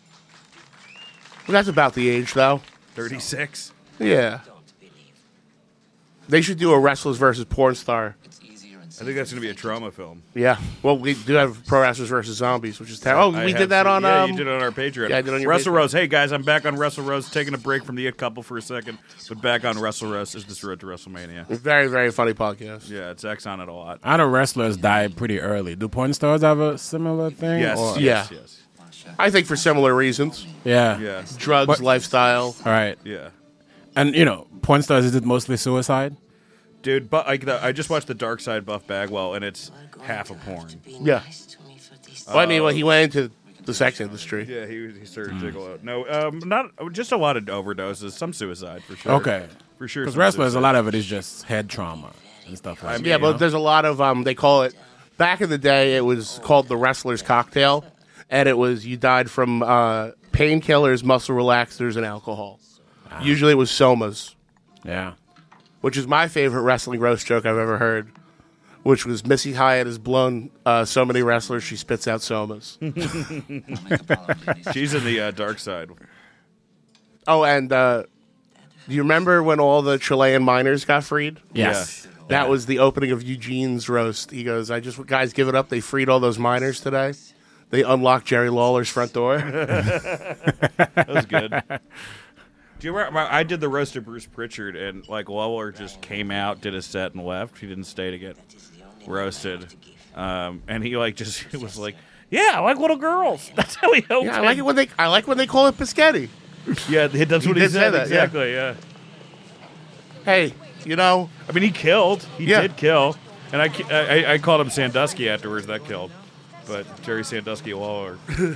C: Well, that's about the age, though.
G: Thirty-six.
C: Yeah. They should do a wrestlers versus porn star.
G: I think that's gonna be a trauma film.
C: Yeah. Well, we do have pro wrestlers versus zombies, which is terrible. Oh,
G: I
C: we
G: have
C: did that
G: seen-
C: on.
G: Yeah,
C: um,
G: you did it on our Patreon.
C: Yeah, I did on your
G: Wrestle
C: Patreon.
G: Rose. Hey guys, I'm back on Wrestle Rose, taking a break from the It Couple for a second, but back on Wrestle Rose is this road to WrestleMania.
C: Very, very funny podcast.
G: Yeah, it's X on it a lot.
F: I know wrestlers die pretty early. Do porn stars have a similar thing?
G: Yes,
F: or-
G: yes,
C: Yeah.
G: yes.
C: I think for similar reasons.
F: Yeah.
G: Yeah,
C: Drugs,
F: But-
C: lifestyle.
F: All right.
G: yeah.
F: And, you know, porn stars, is it mostly suicide?
G: Dude, but like the, I just watched the Dark Side Buff Bagwell, and it's half a porn.
C: Yeah. Well, I mean, well, he went into the sex industry.
G: Yeah, he he started to jiggle out. No, um, not just a lot of overdoses, some suicide for sure.
F: Okay.
G: for sure.
F: Because
G: some
F: wrestlers, a
G: suicide.
F: lot of it is just head trauma and stuff like that.
C: Yeah,
F: you
C: but
F: know?
C: there's a lot of um. They call it back in the day. It was called the wrestler's cocktail, and it was you died from uh, painkillers, muscle relaxers, and alcohol. Usually, it was somas,
F: Yeah.
C: which is my favorite wrestling roast joke I've ever heard. Which was Missy Hyatt has blown uh, so many wrestlers she spits out somas.
G: She's in the uh, dark side.
C: Oh, and uh, do you remember when all the Chilean miners got freed?
F: Yes.
C: That was the opening of Eugene's roast. He goes, "I just guys, give it up. They freed all those miners today. They unlocked Jerry Lawler's front door."
G: That was good. Do you remember? I did the roast of Bruce Pritchard, and like Lawler just came out, did a set, and left. He didn't stay to get roasted, um, and he like just he was like, "Yeah, I like little girls." That's how he opened.
C: Yeah, I like it when they I like when they call it biscotti.
G: Yeah, that's what
C: He
G: he,
C: did say
G: said.
C: that, yeah.
G: exactly. Yeah.
C: Hey, you know,
G: I mean, he killed. He
C: Yeah.
G: did kill, and I, I I called him Sandusky afterwards. That killed, but Jerry Sandusky Lawler.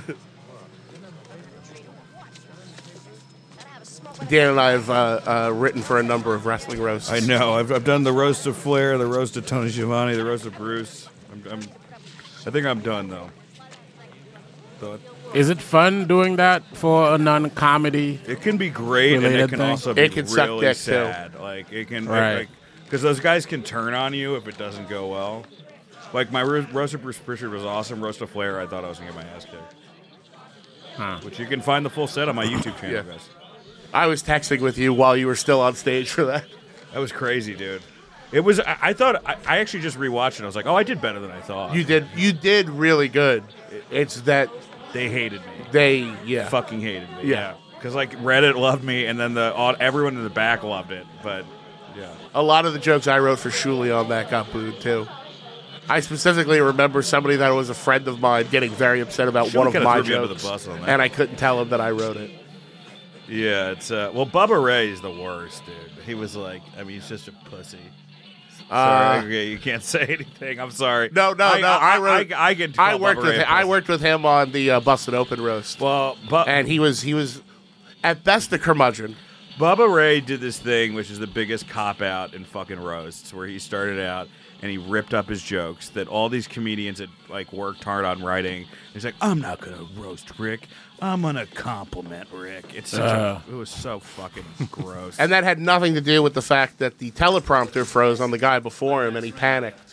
C: Dan and I have uh, uh, written for a number of wrestling roasts.
G: I know. I've I've done the roast of Flair, the roast of Tony Schiavone, the roast of Bruce. I'm, I'm I think I'm done though. But
F: Is it fun doing that for a non-comedy?
G: it can be great, and it
F: Related
G: can
F: thing?
G: also be
C: It can suck
G: really
C: dick, too.
G: sad. Like it can,
F: Right.
G: like, because those guys can turn on you if it doesn't go well. Like my ro- roast of Bruce Pritchard was awesome. Roast of Flair, I thought I was gonna get my ass kicked.
F: Huh.
G: Which you can find the full set on my YouTube channel,
C: Yeah.
G: guys.
C: I was texting with you while you were still on stage for that.
G: That was crazy, dude. It was. I, I thought. I, I actually just rewatched it. I was like, oh, I did better than I thought.
C: You did. You did really good. It's that
G: they hated me.
C: They yeah.
G: Fucking hated me.
C: Yeah.
G: Because like Reddit loved me, and then the all, everyone in the back loved it. But yeah,
C: a lot of the jokes I wrote for Shuli on that got booed too. I specifically remember somebody that was a friend of mine getting very upset about
G: Shuli
C: one of
G: kinda
C: my
G: threw me under
C: jokes,
G: the bus on that.
C: and I couldn't tell him that I wrote it.
G: Yeah, it's uh, well, Bubba Ray is the worst, dude. He was like, I mean, he's just a pussy.
C: Uh,
G: sorry, okay, you can't say anything. I'm sorry.
C: No, no,
G: I,
C: no.
G: I,
C: I, wrote.
G: I, I, can
C: I
G: call
C: worked
G: Bubba
C: with.
G: Ray a
C: Him, I
G: pussy.
C: worked with him on the uh, Busted Open roast.
G: Well, but
C: and he was he was at best a curmudgeon.
G: Bubba Ray did this thing, which is the biggest cop out in fucking roasts, where he started out and he ripped up his jokes that all these comedians had like worked hard on writing. He's like, I'm not gonna roast Rick. I'm gonna compliment Rick. It's such
C: Uh.
G: a, it was so fucking gross.
C: And that had nothing to do with the fact that the teleprompter froze on the guy before him and he panicked.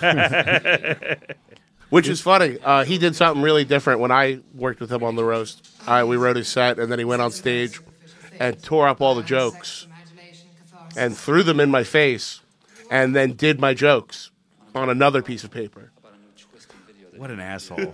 C: Which is funny. Uh, he did something really different when I worked with him on the roast. Uh, we wrote his set, and then he went on stage and tore up all the jokes and threw them in my face and then did my jokes on another piece of paper.
G: What an asshole.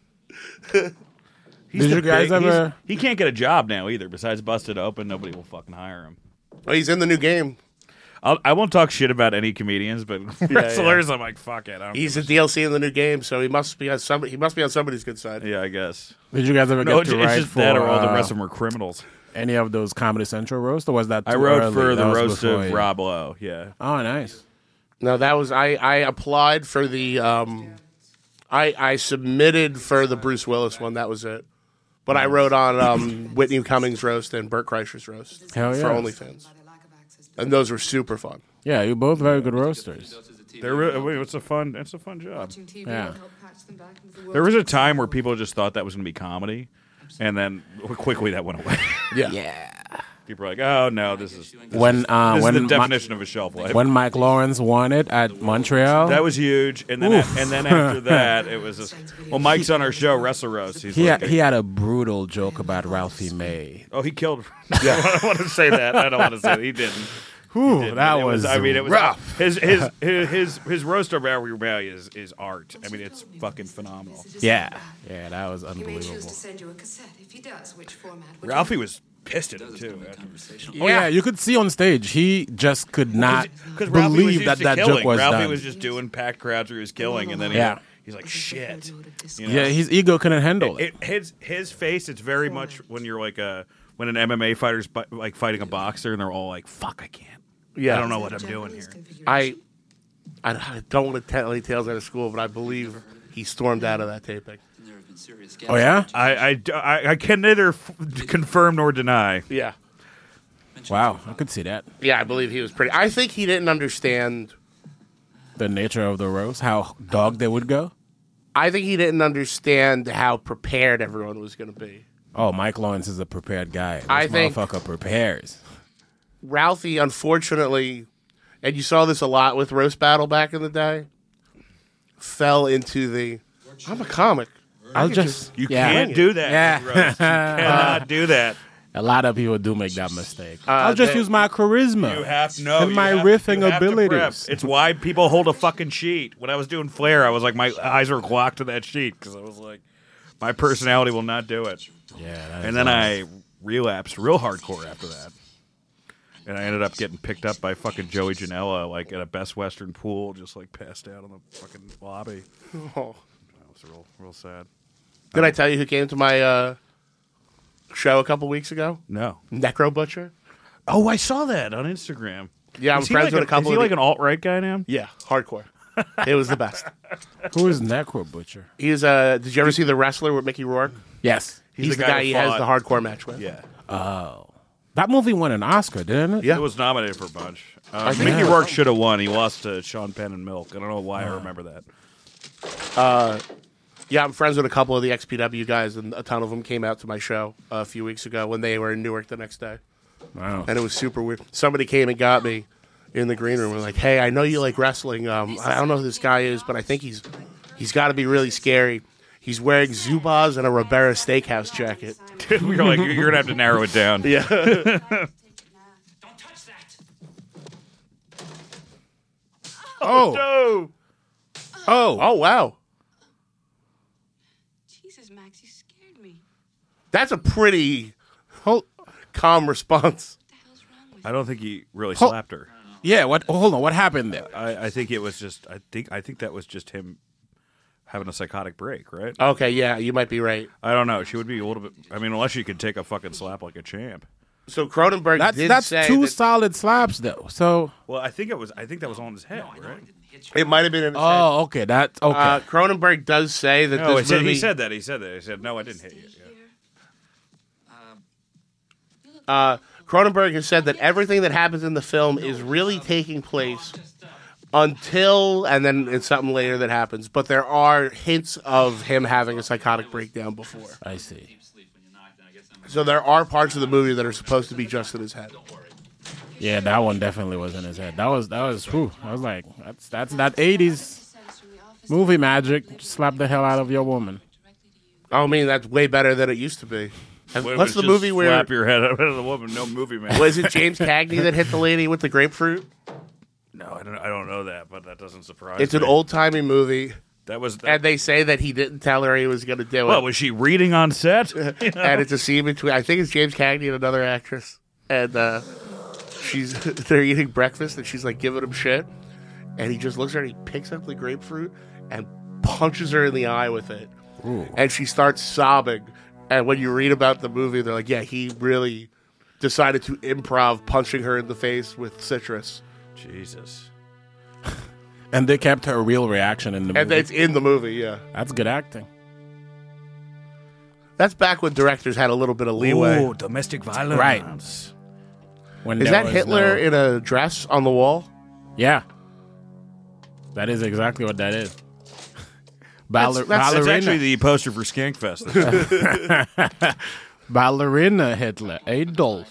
G: He's
F: Did
G: the
F: you guys
G: big- he's-
F: ever-
G: He can't get a job now either. Besides Busted Open, nobody will fucking hire him.
C: Well, he's in the new game.
G: I'll, I won't talk shit about any comedians, but wrestlers, I'm like, fuck it. I don't
C: He's
G: give
C: a D L C in the new game, so he must be on somebody. He must be on somebody's good side.
G: Yeah, I guess.
F: Did you guys ever
G: No,
F: get to
G: it's
F: write
G: just
F: for
G: that or all the
F: uh,
G: rest of them are criminals.
F: any of those Comedy Central roasts, or was that too
G: I wrote
F: early?
G: for
F: That
G: the
F: was
G: roast
F: before
G: of
F: you-
G: Rob Lowe, yeah.
F: Oh, nice.
C: No, that was I. I applied for the. Um, I I submitted for the Bruce Willis one. That was it. But I wrote on um, Whitney Cummings roast and Burt Kreischer's roast
F: Hell
C: for
F: yeah.
C: OnlyFans, and those were super fun.
F: Yeah, you're both very good roasters.
G: They're re- it's a fun it's a fun job.
F: Yeah.
G: There was a time where people just thought that was going to be comedy, and then quickly that went away.
C: Yeah.
F: Yeah.
G: People are like, "Oh no, this is this
F: When
G: is,
F: uh,
G: this
F: when
G: is the
F: Mi-
G: definition of a shelf life."
F: when Mike Lawrence won it at Montreal,
G: That was huge, and then
F: Oof.
G: and then after that, it was just, well, Mike's on our show, Wrestle Roast. He's
F: he
G: like,
F: had, he had a brutal joke about Ralphie May.
G: oh, he killed. Yeah, I don't want to say that. I don't want to say that. He didn't.
F: Whew,
G: He didn't.
F: that
G: It
F: was
G: I mean, it was
F: rough.
G: His his his his, his roast of Ralphie May is is art. I mean, it's fucking phenomenal.
F: Yeah, yeah, that was
M: He may choose
F: unbelievable.
M: to send you a cassette. If he does, which format would
G: Ralphie
M: you...
G: was pissed at him too.
F: Oh yeah, you could see on stage he just could not
G: Because Ralphie was
F: believe
G: used
F: that
G: to
F: that
G: killing.
F: joke was
G: Ralphie
F: done.
G: was just doing packed crowds where he was killing, and then he,
F: Yeah.
G: he's like, shit. You know?
F: Yeah, his ego couldn't handle it.
G: It, his his face. It's very much when you're like a when an M M A fighter's bu- like fighting a boxer, and they're all like, "Fuck, I can't.
C: Yeah.
G: I don't know what I'm doing here."
C: I I don't want to tell any tales out of school, but I believe he stormed out of that taping.
F: Oh yeah,
G: I I, I, I can neither f- confirm nor deny.
C: Yeah.
F: Wow, I could see that.
C: Yeah, I believe he was pretty. I think he didn't understand.
F: The nature of the roast, how dog they would go.
C: I think he didn't understand how prepared everyone was going to be.
F: Oh, Mike Lawrence is a prepared guy. This
C: I think-
F: motherfucker prepares.
C: Ralphie, unfortunately, and you saw this a lot with Roast Battle back in the day, fell into the I'm a comic. I
F: I'll
C: could
F: just
G: You
F: yeah.
G: can't do that.
F: Yeah.
G: with roast. You cannot do that.
F: A lot of people do make that mistake.
C: Uh,
F: I'll just
C: they-
F: use my charisma
G: You have no.
F: and
G: you
F: my
G: have-
F: riffing
G: you have to prep.
F: abilities.
G: It's why people hold a fucking sheet. When I was doing Flair, I was like, my eyes were locked to that sheet because I was like, my personality will not do it.
F: Yeah, that is
G: And then
F: honest.
G: I relapsed real hardcore after that. And I ended up getting picked up by fucking Joey Janela, like at a Best Western pool, just like passed out on the fucking lobby.
C: Oh.
G: That was real, real sad.
C: Did I tell you who came to my uh, show a couple weeks ago?
G: No.
C: Necro Butcher.
G: Oh, I saw that on Instagram.
C: Yeah, I'm
G: Is he
C: friends
G: like
C: with
G: a
C: a couple
G: Is he
C: of
G: like
C: the-
G: an alt-right guy now?
C: Yeah, hardcore. It was the best.
F: Who is Necro Butcher?
C: He's uh. Did you ever see The Wrestler with Mickey Rourke?
F: Yes.
C: He's, the guy, he has the hardcore match with.
G: Yeah.
F: Oh, that movie won an Oscar, didn't it?
C: Yeah.
G: It was nominated for a bunch. Uh,
C: I think-
G: Mickey
C: Yeah.
G: Rourke should have won. He lost to Sean Penn and Milk. I don't know why I remember that.
C: Uh, yeah, I'm friends with a couple of the X P W guys, and a ton of them came out to my show a few weeks ago when they were in Newark the next day.
F: Wow.
C: And it was super weird. Somebody came and got me in the green room and was like, "Hey, I know you like wrestling. Um, I don't know who this guy is, but I think he's he's got to be really scary. He's wearing Zubaz and a Ribera Steakhouse jacket."
G: We were like, you're going to have to narrow it down.
C: Yeah. Oh.
G: no.
C: Oh. Oh, wow.
M: Jesus, Max, you scared me.
C: That's a pretty calm response.
G: I don't think he really
F: Hold-
G: slapped her.
F: Yeah, what? Hold on, what happened there?
G: I, I think it was just. I think. I think that was just him having a psychotic break, right?
C: Okay, yeah, you might be right.
G: I don't know. She would be a little bit. I mean, unless she could take a fucking slap like a champ.
C: So Cronenberg
F: That's
C: did
F: that's
C: say
F: two
C: that
F: solid slaps though. So
G: Well, I think it was. I think that was on his head, right?
C: it might have been in his head.
F: oh, okay, that's okay.
C: Uh, Cronenberg does say that
G: No, he
C: this
G: said,
C: movie...
G: he said that. He said that. He said, "No, I didn't hit you." Yeah.
C: Uh, Cronenberg has said that everything that happens in the film is really taking place until, and then it's something later that happens. But there are hints of him having a psychotic breakdown before.
F: I see.
C: So there are parts of the movie that are supposed to be just in his head.
F: Yeah, that one definitely was in his head. That was that was. Whew, I was like, that's that's that eighties movie magic. Just slap the hell out of your woman.
C: I mean, that's way better than it used to be. And
G: Well, it
C: What's
G: was
C: the
G: just
C: movie where...
G: slap your head out of the woman? No movie, man.
C: Was it James Cagney that hit the lady with the grapefruit?
G: No, I don't. I don't know that, but that doesn't surprise
C: It's
G: me.
C: an old-timey movie.
G: That was. That,
C: And they say that he didn't tell her he was going to do
G: what
C: it.
G: was she reading on set? You know?
C: And it's a scene between, I think it's James Cagney and another actress. And uh, she's they're eating breakfast, and she's like giving him shit. And he just looks at her, and he picks up the grapefruit and punches her in the eye with it.
F: Ooh.
C: And she starts sobbing. And when you read about the movie, they're like, yeah, he really decided to improv punching her in the face with citrus.
G: Jesus.
F: And they kept her real reaction in the
C: And
F: movie.
C: it's in the movie, yeah.
F: That's good acting.
C: That's back when directors had a little bit of leeway.
G: Ooh, domestic violence.
F: Right. When
C: Is
F: there
C: that
F: was
C: Hitler
F: no-
C: in a dress on the wall?
F: Yeah. That is exactly what that is. Baller-
C: That's- that's-
G: That's
F: ballerina.
G: actually the poster for Skankfest.
F: Ballerina Hitler, Adolf.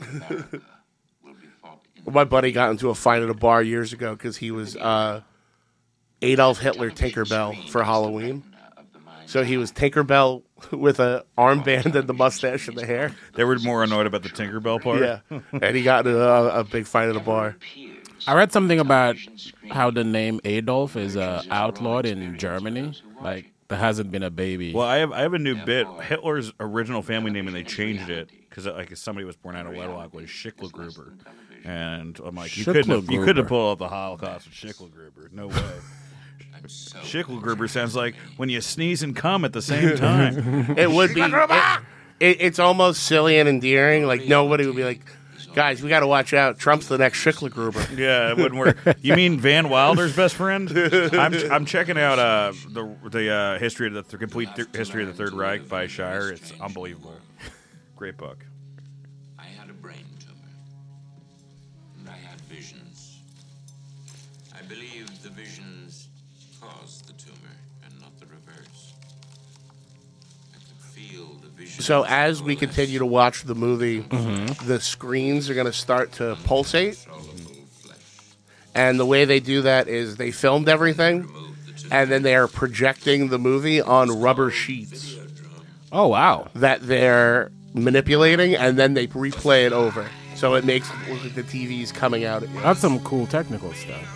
C: My buddy got into a fight at a bar years ago because he was uh, Adolf Hitler Tinkerbell for Halloween. So he was Tinkerbell with a armband and the mustache and the hair.
G: They were more annoyed about the Tinkerbell part.
C: Yeah, and he got into a, a big fight at a bar.
F: I read something about how the name Adolf is uh, outlawed in Germany. Like, there hasn't been a baby.
G: Well, I have I have a new bit. Hitler's original family name, and they changed it because like somebody was born out of wedlock, was Schicklgruber, and I'm like, you couldn't have, you couldn't have pulled off the Holocaust with Schicklgruber. No way. Schicklgruber sounds like when you sneeze and cum at the same time.
C: It would be. It, it, it's almost silly and endearing. Like nobody would be like, guys, we got to watch out. Trump's the next Schicklgruber.
G: Yeah, it wouldn't work. You mean Van Wilder's best friend? I'm I'm checking out uh, the the uh, history of the, the complete th- history of the Third Reich by Shire. It's unbelievable. Great book.
N: I had a brain tumor, and I had visions. I believe the visions caused the tumor, and not the reverse. I could feel the visions.
C: So as we continue to watch the movie, the screens are going to start to pulsate. And the way they do that is they filmed everything, and then they are projecting the movie on rubber sheets.
F: Oh, wow.
C: That they're manipulating, and then they replay it over. So it makes it look like the T V's coming out at you.
F: That's some cool technical stuff.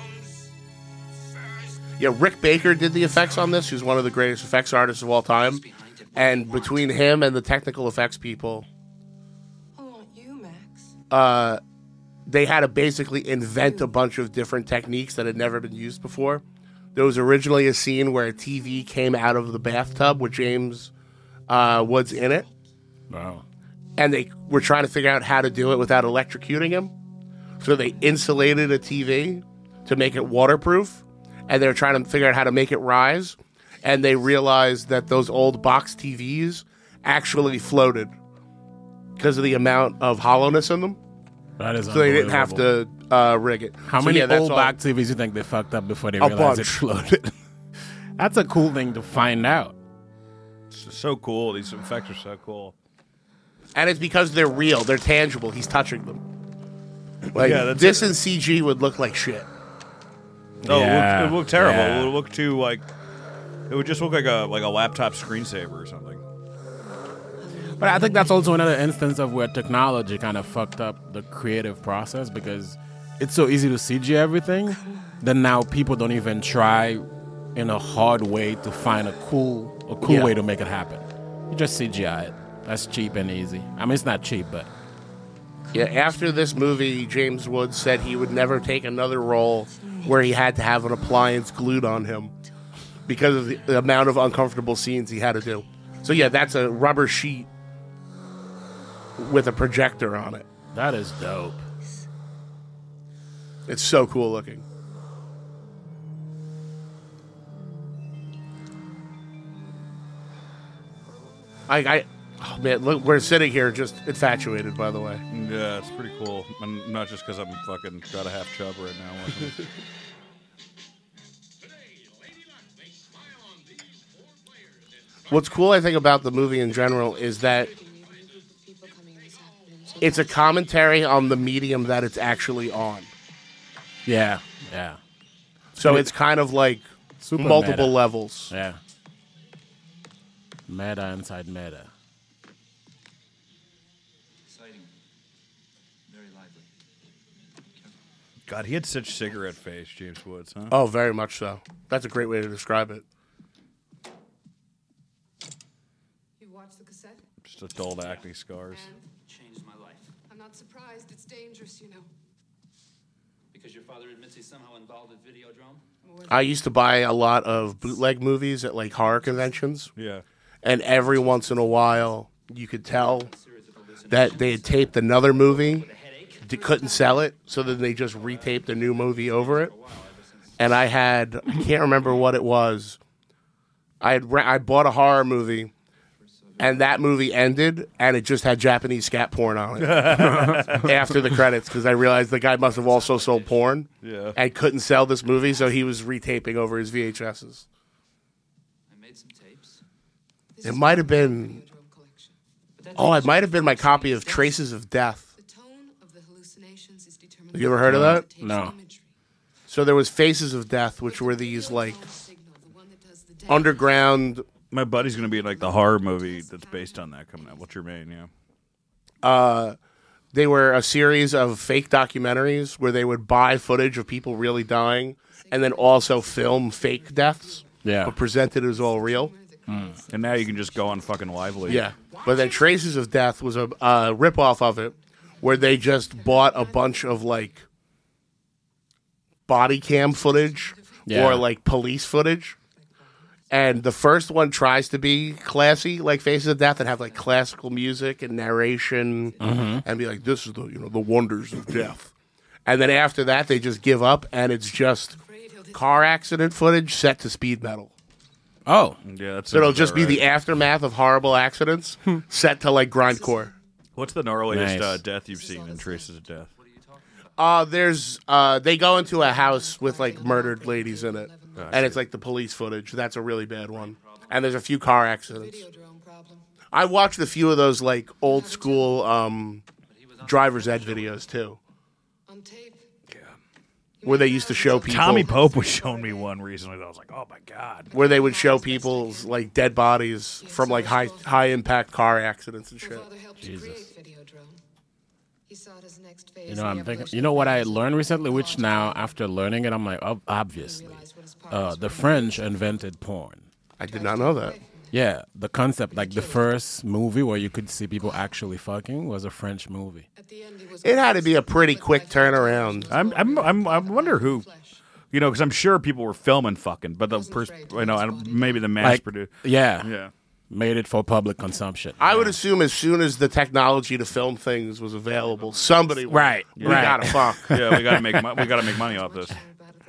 C: Yeah, Rick Baker did the effects on this, who's one of the greatest effects artists of all time. And between him and the technical effects people, uh, they had to basically invent a bunch of different techniques that had never been used before. There was originally a scene where a T V came out of the bathtub with James uh, Woods in it.
F: Wow.
C: And they were trying to figure out how to do it without electrocuting him. So they insulated a T V to make it waterproof. And they were trying to figure out how to make it rise. And they realized that those old box T Vs actually floated because of the amount of hollowness in them.
F: That is
C: so they didn't have to uh, rig it.
F: How
C: So,
F: many
C: yeah, that's
F: old
C: all-
F: back T Vs you think they fucked up before they
C: A
F: realized it
C: bunch.
F: floated? That's a cool thing to find out.
G: It's so cool. These effects are so cool.
C: And it's because they're real. They're tangible. He's touching them. Like,
G: Yeah, that's
C: this in C G would look like shit.
G: No,
F: Yeah,
G: it, would, it would look terrible.
F: yeah.
G: It would look too like. It would just look like a like a laptop screensaver or something.
F: But I think that's also another instance of where technology kind of fucked up the creative process because it's so easy to C G everything, then now people don't even try in a hard way to find a cool a cool
C: Yeah.
F: way to make it happen. You just C G I it. That's cheap and easy. I mean, it's not cheap, but
C: Yeah, after this movie, James Woods said he would never take another role where he had to have an appliance glued on him because of the, the amount of uncomfortable scenes he had to do. So yeah, that's a rubber sheet with a projector on it.
F: that is dope.
C: It's so cool looking. I, I oh man, look, we're sitting here just infatuated, by the way.
G: Yeah, it's pretty cool. And not just because I'm fucking got a half chub right now.
C: What's cool, I think, about the movie in general is that it's a commentary on the medium that it's actually on.
F: Yeah, yeah.
C: So it's kind of like
F: Super
C: multiple
F: meta.
C: levels.
F: Yeah. Meta inside meta.
J: Exciting. Very lively.
G: God, he had such cigarette face, James Woods, huh?
C: Oh, very much so. That's a great way to describe it.
M: You watched the cassette?
G: Just adult acne scars.
J: Changed my life.
M: I'm not surprised. It's dangerous, you know.
J: Because your father admits he's somehow involved with Videodrome?
C: I used to buy a lot of bootleg movies at like horror conventions.
G: Yeah.
C: And every once in a while, you could tell that they had taped another movie, they couldn't sell it, so then they just retaped a new movie over it. And I had, I can't remember what it was. I had re- I bought a horror movie, and that movie ended, and it just had Japanese scat porn on it after the credits, because I realized the guy must have also sold porn
G: Yeah.
C: and couldn't sell this movie, so he was retaping over his V H Ses.
J: I made some tapes.
C: It might have been. Oh, it might have been my copy of Traces of Death. Have you ever heard of that?
F: No.
C: So there was Faces of Death, which were these like underground.
G: My buddy's gonna be in like the horror movie that's based on that coming out. What's your name? Yeah.
C: Uh, they were a series of fake documentaries where they would buy footage of people really dying and then also film fake deaths.
F: Yeah.
C: But present it as all real.
G: And now you can just go on fucking Lively.
C: Yeah. But then Traces of Death was a uh, ripoff of it where they just bought a bunch of like body cam footage
F: Yeah.
C: or like police footage. And the first one tries to be classy, like Faces of Death, and have like classical music and narration,
F: Mhm.
C: and be like, "This is the you know the wonders of death." And then after that, they just give up, and it's just car accident footage set to speed metal.
F: Oh,
G: yeah. That's
C: So it'll just be the aftermath of horrible accidents set to like grindcore.
G: What's the gnarliest
F: Nice.
G: uh, death you've seen in Traces of Death?
C: Uh, there's uh, they go into a house with like murdered ladies in it,
G: Oh, I
C: and
G: see.
C: it's like the police footage. That's a really bad one. And there's a few car accidents. I watched a few of those like old school um, driver's ed videos too, where they used to show people.
G: Tommy Pope was showing me one recently that I was like, oh my god.
C: Where they would show people's like dead bodies from like high high impact car accidents and shit.
F: Jesus.
M: He saw it as the next phase
F: You
M: in
F: know,
M: the
F: I'm thinking.
M: evolution
F: You know what I learned recently, which now after learning it, I'm like, ob- obviously, uh, the French invented porn.
C: I did not know that.
F: Yeah, the concept, like the first movie where you could see people actually fucking, was a French movie.
C: It had to be a pretty quick turnaround.
G: I'm, I'm, I'm, I wonder who, you know, because I'm sure people were filming fucking, but the pers- you know, I don't- maybe the mass
F: Like,
G: produced.
F: yeah,
G: Yeah.
F: made it for public consumption.
C: I would assume as soon as the technology to film things was available, somebody went,
F: Right,
C: we
F: right.
C: gotta fuck.
G: Yeah, we gotta make mo- we gotta make money off this.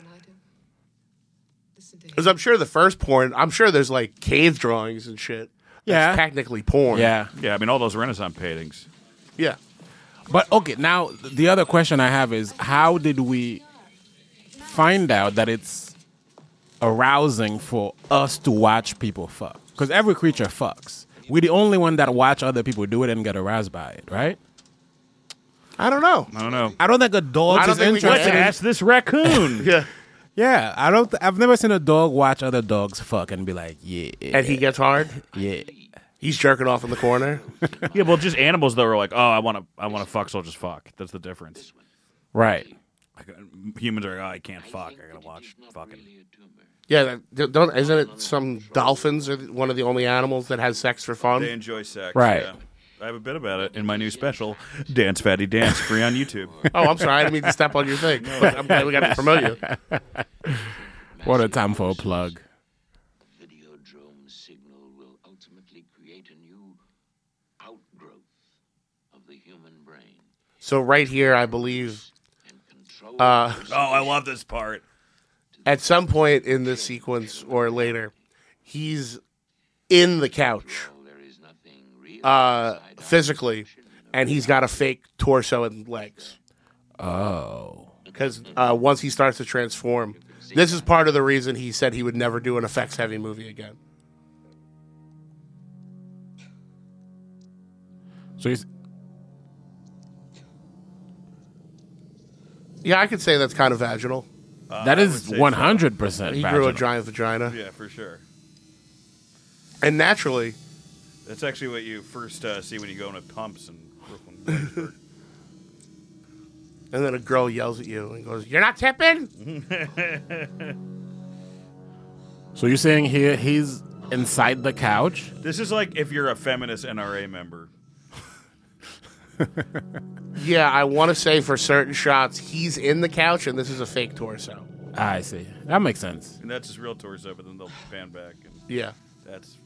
C: Because I'm sure the first porn, I'm sure there's like cave drawings and shit.
F: Yeah.
C: That's technically porn.
F: Yeah.
G: Yeah, I mean all those Renaissance paintings.
C: Yeah.
F: But okay, now the other question I have is, how did we find out that it's arousing for us to watch people fuck? Because every creature fucks. We're the only one that watch other people do it and get aroused by it, right?
C: I don't know.
G: I don't know.
F: I don't think a dog
C: I don't
F: is
C: think we can
F: interested in.
G: Ask this raccoon.
C: Yeah.
F: Yeah, I don't. Th- I've never seen a dog watch other dogs fuck and be like, yeah.
C: And he gets hard.
F: Yeah.
C: He's jerking off in the corner.
G: Yeah, well, just animals though are like, oh, I want to, I want to fuck, so I'll just fuck. That's the difference.
F: Right.
G: Humans are, oh, I can't fuck. I gotta watch fucking.
C: Yeah, that, don't, isn't it some dolphins are one of the only animals that has sex for fun?
G: They enjoy sex.
F: Right.
G: Yeah. I have a bit about it in my new special, Dance Fatty Dance, free on YouTube.
C: Oh, I'm sorry. I didn't mean to step on your thing. I'm glad we got to promote you.
F: What a time for a plug.
N: Videodrome signal will ultimately create a new outgrowth of the human brain.
C: So right here, I believe... Uh,
G: oh, I love this part.
C: At some point in this sequence or later, he's in the couch uh, physically, and he's got a fake torso and legs.
F: Oh.
C: Because uh, once he starts to transform, this is part of the reason he said he would never do an effects-heavy movie again.
F: So he's...
C: Yeah, I could say that's kind of vaginal.
G: Uh,
F: that is one hundred percent
C: He
F: vaginal.
C: grew a giant vagina.
G: Yeah, for sure.
C: And naturally...
G: That's actually what you first uh, see when you go into pumps in Brooklyn, Williamsburg.
C: And then a girl yells at you and goes, "You're not tipping?"
F: So you're saying here he's inside the couch?
G: This is like if you're a feminist N R A member.
C: Yeah, I want to say for certain shots, he's in the couch and this is a fake torso.
F: I see. That makes sense.
G: And that's his real torso, but then they'll pan back. And
C: Yeah.
G: That's...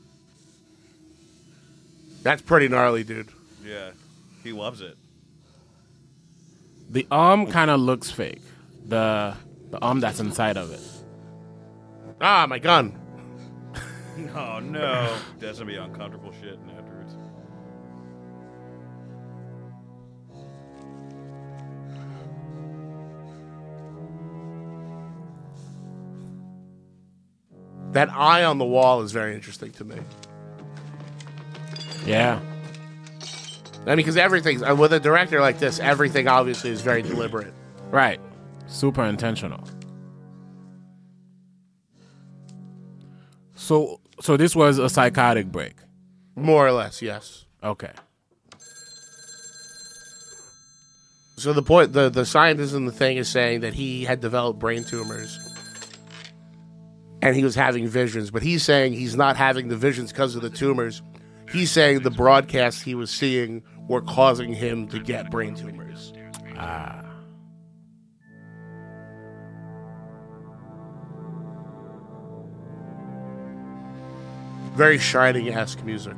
C: That's pretty gnarly, dude.
G: Yeah. He loves it.
F: The arm kind of looks fake. The the arm that's inside of it.
C: Ah, my gun.
G: Oh, no. That's going to be uncomfortable shit afterwards.
C: That eye on the wall is very interesting to me.
F: Yeah.
C: I mean, because everything's, uh, with a director like this, everything obviously is very deliberate.
F: Right. Super intentional. So, so this was a psychotic break?
C: More or less, yes.
F: Okay.
C: So the point, the, the scientist in the thing is saying that he had developed brain tumors and he was having visions, but he's saying he's not having the visions because of the tumors. He's saying the broadcasts he was seeing were causing him to get brain tumors.
F: Ah.
C: Very Shining-esque music.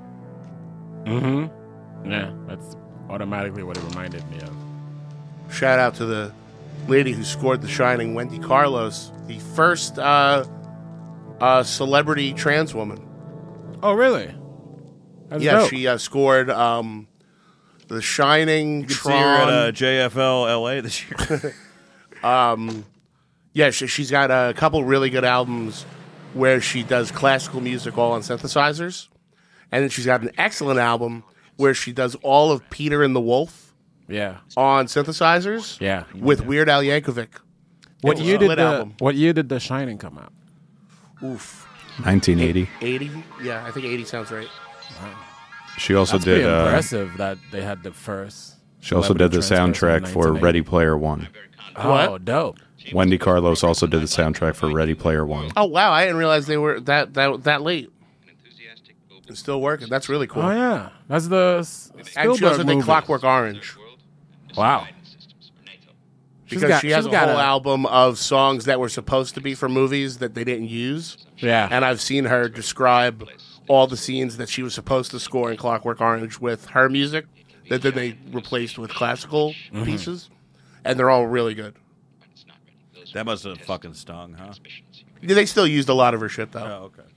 F: Mm-hmm. Yeah, that's automatically what it reminded me of.
C: Shout out to the lady who scored The Shining, Wendy Carlos, the first uh, uh, celebrity trans woman.
F: Oh, really? That's
C: yeah,
F: dope.
C: she uh, scored um, The Shining,
G: You can
C: Tron.
G: see her at uh, J F L L A this year.
C: um, yeah, she, she's got a couple really good albums where she does classical music all on synthesizers. And then she's got an excellent album where she does all of Peter and the Wolf
F: Yeah.
C: on synthesizers.
F: Yeah.
C: With Weird Al Yankovic.
F: What
C: It's a
F: year did
C: split
F: the
C: album.
F: What year did The Shining come out?
C: Oof.
H: nineteen eighty.
C: eighty? Yeah, I think eighty sounds right.
H: She also
F: That's
H: did.
F: pretty
H: Uh,
F: impressive that they had the first.
H: she also did the
F: celebrity transfers in
H: soundtrack for
F: nineteen eighty.
H: Ready Player One.
F: Oh,
C: What?
F: dope.
H: Wendy Carlos also did the soundtrack for Ready Player One.
C: Oh, wow. I didn't realize they were that that, that late. It's still working. That's really cool.
F: Oh yeah, that's the S-
C: And she
F: Spielberg
C: also did
F: movie.
C: Clockwork Orange.
F: Wow. She's
C: Because
F: got-
C: she has
F: she's
C: a
F: got
C: whole
F: a-
C: album of songs that were supposed to be for movies that they didn't use.
F: Yeah.
C: And I've seen her describe all the scenes that she was supposed to score in Clockwork Orange with her music that then they replaced with classical
G: Mhm.
C: pieces. And they're all really good.
G: That must have fucking stung, huh?
C: Yeah, they still used a lot of her shit, though.
G: Oh, okay.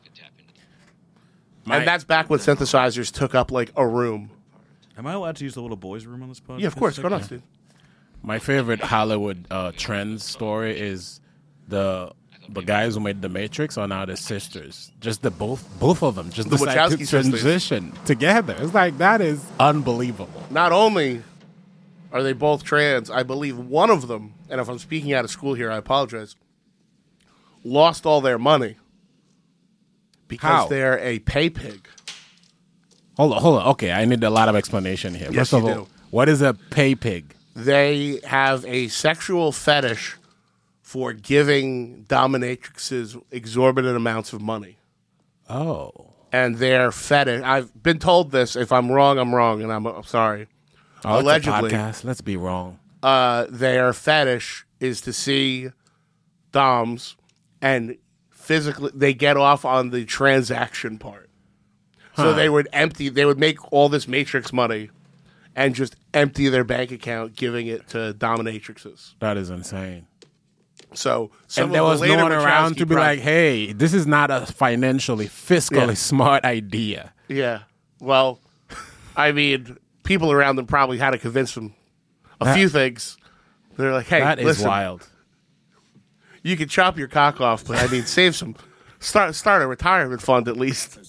C: And that's back when synthesizers took up like a room.
G: Am I allowed to use the little boys' room on this podcast?
C: Yeah, of course. Go nuts, dude.
F: My favorite Hollywood uh, trends story is the the guys who made The Matrix are now the sisters. Just the both both of them just
C: The
F: decide
C: Wachowski
F: to
C: sisters.
F: transition together. It's like that is unbelievable.
C: Not only are they both trans, I believe one of them, and if I'm speaking out of school here, I apologize, lost all their money because
F: How?
C: they're a pay pig.
F: Hold on, hold on. Okay, I need a lot of explanation here.
C: Yes,
F: First of
C: you
F: all,
C: do.
F: what is a pay pig?
C: they have a sexual fetish for giving dominatrixes exorbitant amounts of money.
F: Oh.
C: And their fetish, I've been told this. If I'm wrong, I'm wrong, and I'm, I'm sorry.
F: Oh,
C: Allegedly,
F: it's a podcast. Let's be wrong.
C: Uh, their fetish is to see doms and physically, they get off on the transaction part. So
F: Huh.
C: they would empty, they would make all this Matrix money and just empty their bank account, giving it to dominatrixes.
F: That is insane.
C: So, some
F: and there
C: of the
F: was no
C: later
F: one around
C: Wachowski
F: to be
C: pro-
F: like, hey, this is not a financially, fiscally
C: Yeah.
F: smart idea.
C: Yeah. Well, I mean, people around them probably had to convince them a
F: That-
C: few things. They're like, hey,
F: That is
C: listen,
F: wild.
C: you can chop your cock off, but I mean, save some, start start a retirement fund at least.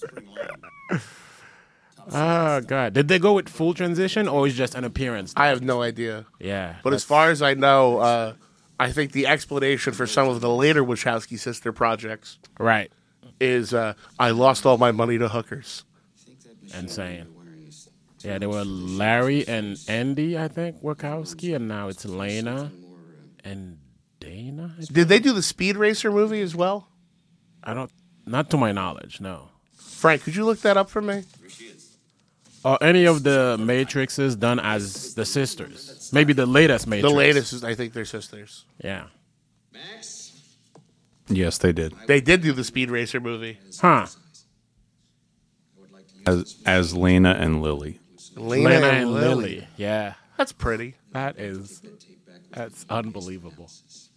F: Oh, God. Did they go with full transition or is it just an appearance?
C: I have no idea.
F: Yeah.
C: But as far as I know, uh, I think the explanation for some of the later Wachowski sister projects
F: Right.
C: is uh, I lost all my money to hookers.
F: Insane. Yeah, they were Larry and Andy, I think, Wachowski, and now it's Lena and Dana. I think?
C: Did they do the Speed Racer movie as well?
F: I don't, not to my knowledge, no.
C: Frank, could you look that up for me?
F: Or any of the Matrixes done as the sisters. Maybe the latest Matrix.
C: The latest is, I think, they're sisters.
F: Yeah.
H: Yes, they did.
C: They did do the Speed Racer movie.
F: Huh.
H: As as Lena and Lily.
C: Lena,
F: Lena
C: and
F: and
C: Lily.
F: Lily. Yeah.
C: That's pretty.
F: That is, that's unbelievable.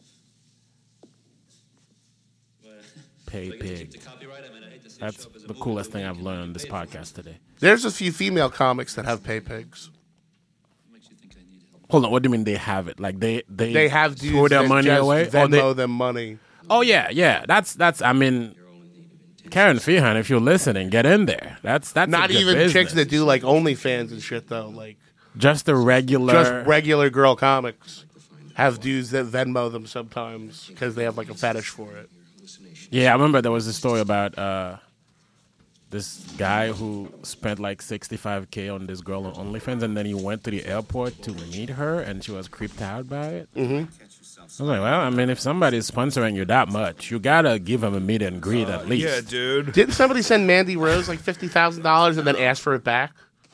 F: Pay pig. That's the coolest thing I've learned on this podcast today.
C: There's a few female comics that have pay pigs.
F: Hold on, what do you mean they have it? Like they they,
C: They have dudes
F: throw their
C: that
F: money
C: just
F: away? Or
C: Venmo
F: they,
C: them money.
F: oh yeah, yeah. That's that's. I mean, Karen Feehan, if you're listening, get in there. That's that's
C: Not
F: a good
C: even
F: business.
C: chicks that do like OnlyFans and shit though. Like
F: just the regular.
C: just regular girl comics have dudes that Venmo them sometimes because they have like a fetish for it.
F: Yeah, I remember there was a story about uh, this guy who spent like sixty-five K on this girl on OnlyFans, and then he went to the airport to meet her, and she was creeped out by it.
C: Mm-hmm.
F: I was like, well, I mean, if somebody's sponsoring you that much, you gotta give them a meet and greet at least.
G: Yeah, dude.
C: Didn't somebody send Mandy Rose like fifty thousand dollars and then ask for it back?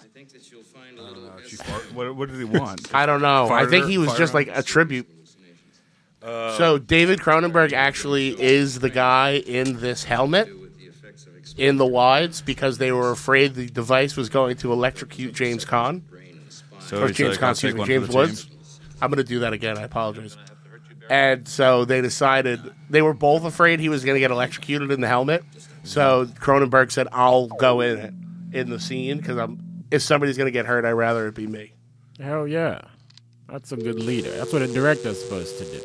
G: What, what did he want?
C: I don't know. I
G: Fired
C: think
G: her-
C: he was
G: fired
C: just
G: her?
C: like a tribute.
G: Uh,
C: So David Cronenberg actually is the guy in this helmet in the wides because they were afraid the device was going to electrocute James Caan.
G: So
C: or
G: he's
C: James
G: like,
C: Caan,
G: I'll
C: excuse
G: take
C: me,
G: one for
C: James
G: the
C: Woods. I'm going to do that again. I apologize. And so they decided, they were both afraid he was going to get electrocuted in the helmet. So Cronenberg said, I'll go in it, in the scene, because I'm if somebody's going to get hurt, I'd rather it be me.
F: Hell yeah, that's a good leader. That's what a director's supposed to do.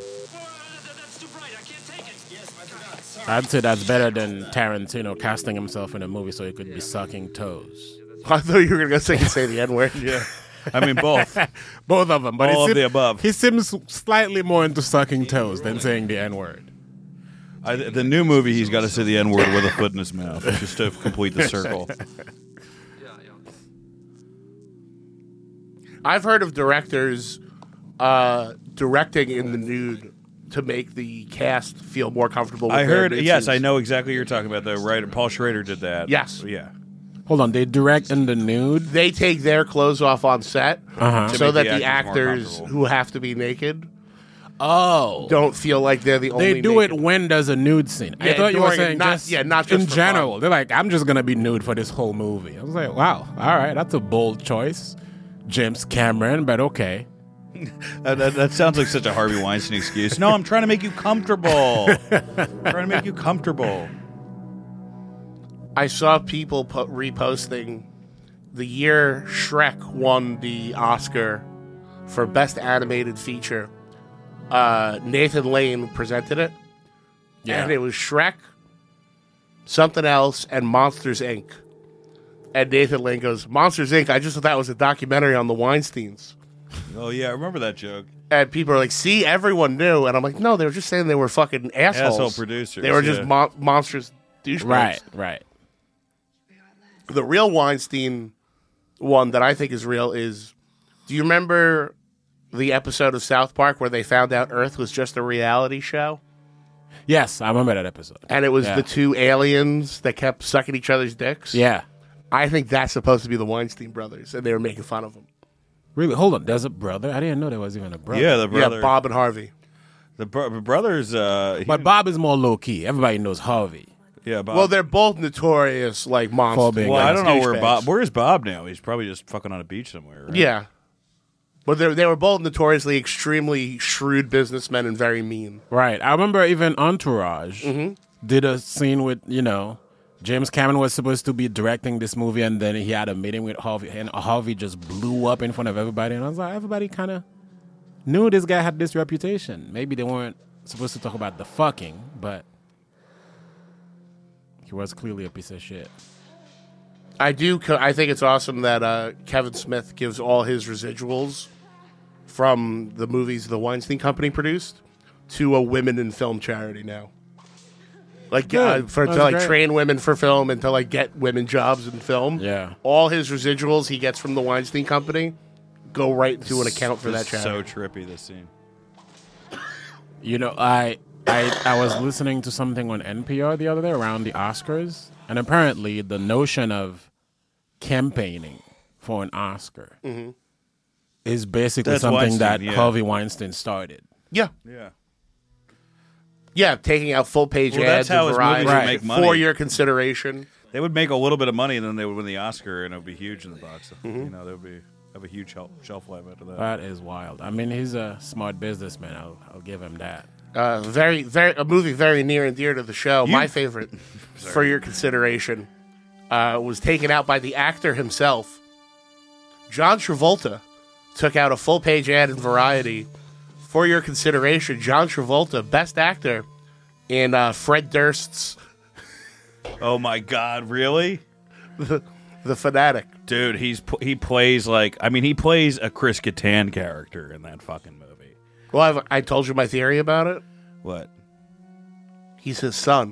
F: I'd say that's better than Tarantino casting himself in a movie so he could be sucking toes.
C: I thought you were going to say, say the N-word.
G: Yeah. I mean, both.
F: Both of them. But
G: All
F: he
G: of the above.
F: He seems slightly more into sucking toes than saying the N-word.
G: I, the new movie, he's got to say the N-word with a foot in his mouth just to complete the circle.
C: I've heard of directors uh, directing in the nude to make the cast feel more comfortable with
G: I
C: their
G: heard,
C: nude
G: yes,
C: scenes.
G: I know exactly what you're talking about. The writer, Paul Schrader did that.
C: Yes.
G: Yeah.
F: Hold on, they direct in the nude?
C: They take their clothes off on set
F: Uh-huh.
G: To
C: so
G: make
C: that
G: the
C: the
G: actors more
C: actors
G: comfortable.
C: who have to be naked
F: Oh.
C: don't feel like they're the only
F: They do
C: naked.
F: it when there's a nude scene. I
C: Yeah,
F: thought you were
C: during it,
F: saying
C: not-
F: just,
C: yeah, not just
F: in
C: for
F: general.
C: fun.
F: They're like, I'm just going to be nude for this whole movie. I was like, wow, all right, that's a bold choice. James Cameron, but okay.
G: Uh, that, that sounds like such a Harvey Weinstein excuse. No, I'm trying to make you comfortable. I'm trying to make you comfortable.
C: I saw people po- reposting the year Shrek won the Oscar for Best Animated Feature. Uh, Nathan Lane presented it.
F: Yeah.
C: And it was Shrek, something else, and Monsters, Incorporated. And Nathan Lane goes, Monsters, Incorporated, I just thought that was a documentary on the Weinsteins.
G: Oh, yeah, I remember that joke.
C: And people are like, see, everyone knew. And I'm like, no, they were just saying they were fucking assholes.
G: Asshole producers,
C: They were just
G: yeah.
C: mon- monstrous douchebags.
F: Right, right.
C: The real Weinstein one that I think is real is, do you remember the episode of South Park where they found out Earth was just a reality show?
F: Yes, I remember that episode.
C: And it was
F: Yeah.
C: the two aliens that kept sucking each other's dicks?
F: Yeah.
C: I think that's supposed to be the Weinstein brothers, and they were making fun of them.
F: Really? Hold on. There's a brother? I didn't know there was even a brother.
G: Yeah, the brother.
C: Yeah, Bob and Harvey.
G: The bro- brothers. Uh,
F: But Bob is more low key. Everybody knows Harvey.
G: Yeah, Bob.
C: Well, they're both notorious, like, monsters.
G: Well, I don't know where
C: douchebags.
G: Bob. Where's Bob now? He's probably just fucking on a beach somewhere. Right?
C: Yeah. But they they were both notoriously extremely shrewd businessmen and very mean.
F: Right. I remember even Entourage did a scene with, you know, James Cameron was supposed to be directing this movie, and then he had a meeting with Harvey, and Harvey just blew up in front of everybody. And I was like, everybody kind of knew this guy had this reputation. Maybe they weren't supposed to talk about the fucking, but he was clearly a piece of shit.
C: I do. co- I think it's awesome that uh, Kevin Smith gives all his residuals from the movies the Weinstein Company produced to a women in film charity now. Like uh,
F: Good.
C: for to
F: That's
C: like
F: great.
C: train women for film and to like get women jobs in film.
F: Yeah.
C: All his residuals he gets from the Weinstein Company go right into an account for that
G: This is
C: charity.
G: so trippy, this scene.
F: You know, I, I I was listening to something on N P R the other day around the Oscars, and apparently the notion of campaigning for an Oscar
C: Mhm.
F: is basically
G: That's
F: something
G: Weinstein,
F: that
G: yeah.
F: Harvey Weinstein started.
C: Yeah.
G: Yeah.
C: Yeah, taking out full page
G: Well, that's
C: ads
G: how
C: in
G: his
C: Variety
G: movies would make money.
C: for your consideration.
G: They would make a little bit of money, and then they would win the Oscar, and it would be huge in the box.
C: Mm-hmm.
G: You know, they would be have a huge shelf, shelf life after that.
F: That is wild. I mean, he's a smart businessman. I'll, I'll give him that.
C: Uh, very, very, a movie very near and dear to the show.
F: You-
C: My favorite, for your consideration, uh, was taken out by the actor himself. John Travolta took out a full page ad in Variety. For your consideration, John Travolta, best actor in uh, Fred Durst's
G: Oh my God! Really?
C: The, the Fanatic.
G: Dude, he's p- he plays like I mean he plays a Chris Kattan character in that fucking movie.
C: Well, I've, I told you my theory about it.
G: What?
C: He's his son.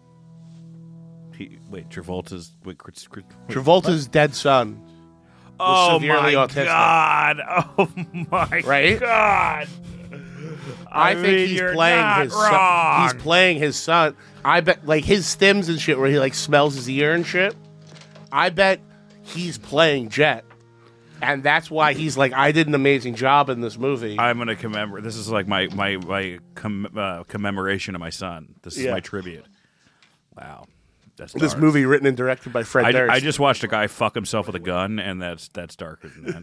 G: He, wait, Travolta's wait, Chris, Chris, wait,
C: Travolta's dead son. was
G: Oh
C: severely
G: my
C: autistic.
G: God! Oh my
C: Right?
G: God!
C: I,
G: I
C: think
G: mean,
C: he's
G: you're
C: playing
G: not
C: his
G: wrong.
C: son. He's playing his son. I bet, like his stims and shit, where he like smells his ear and shit. I bet he's playing Jet, and that's why he's like, I did an amazing job in this movie.
G: I'm gonna commemorate. This is like my my my com- uh, commemoration of my son. This is
C: Yeah.
G: my tribute. Wow, that's
C: This
G: dark.
C: movie written and directed by Fred
G: I,
C: Durst.
G: I just watched a guy fuck himself with a gun, and that's that's darker than that.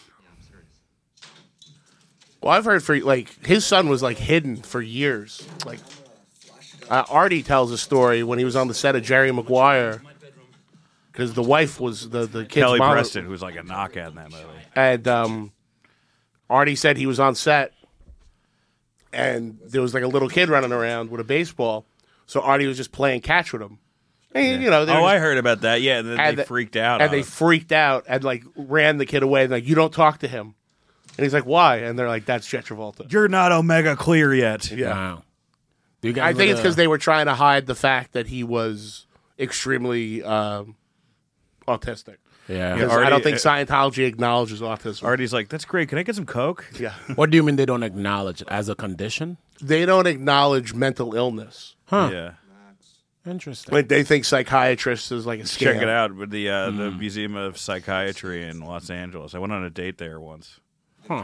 C: Well, I've heard for like his son was like hidden for years. Like uh, Artie tells a story when he was on the set of Jerry Maguire, because the wife was the the kid's
G: Kelly
C: mom.
G: Preston, who was like a knockout in that movie.
C: And um, Artie said he was on set, and there was like a little kid running around with a baseball. So Artie was just playing catch with him. And, you know, they
G: Oh,
C: were
G: I
C: just-
G: heard about that. Yeah, and then
C: and
G: they
C: the-
G: freaked out.
C: and
G: on
C: they
G: him.
C: freaked out and like ran the kid away. And like, you don't talk to him. And he's like, why? And they're like, that's Jet Travolta.
G: You're not Omega Clear yet.
C: Yeah.
F: Wow. Do you guys
C: I
F: know
C: think it's
F: the-
C: because they were trying to hide the fact that he was extremely um, autistic.
F: Yeah.
C: 'Cause I don't think Scientology acknowledges autism.
G: Artie's like, that's great. Can I get some Coke?
C: Yeah.
F: What do you mean they don't acknowledge it as a condition?
C: They don't acknowledge mental illness.
F: Huh.
G: Yeah.
F: Interesting.
C: Like they think psychiatrists is like a scam.
G: Check it out with the uh, the
C: Mm.
G: Museum of Psychiatry in Los Angeles. I went on a date there once.
F: Huh.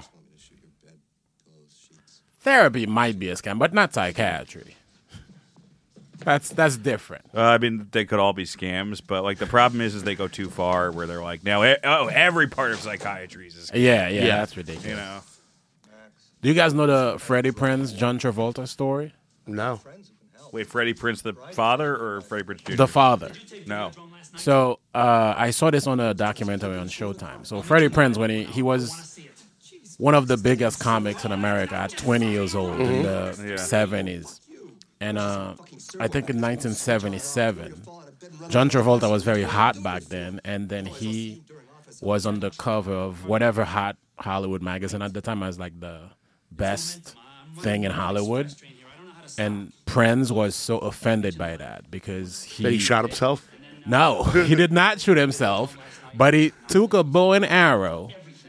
F: Therapy might be a scam, but not psychiatry. That's that's different.
G: Uh, I mean, they could all be scams, but like the problem is, is they go too far where they're like, now, e- oh, every part of psychiatry is a scam.
F: Yeah, yeah, that's ridiculous.
G: You know,
F: Do you guys know the Freddie Prinze, John Travolta story?
C: No.
G: wait, Freddie Prinze, the father, or Freddie Prinze Junior
F: The father.
G: No.
F: So uh, I saw this on a documentary on Showtime. So Freddie Prinze, when he, he was one of the biggest comics in America at twenty years old in the
G: Yeah.
F: seventies. And uh, I think in nineteen seventy-seven, John Travolta was very hot back then. And then he was on the cover of whatever hot Hollywood magazine at the time as like the best thing in Hollywood. And Prinze was so offended by that because he...
C: That he shot himself?
F: No, he did not shoot himself, but he took a bow and arrow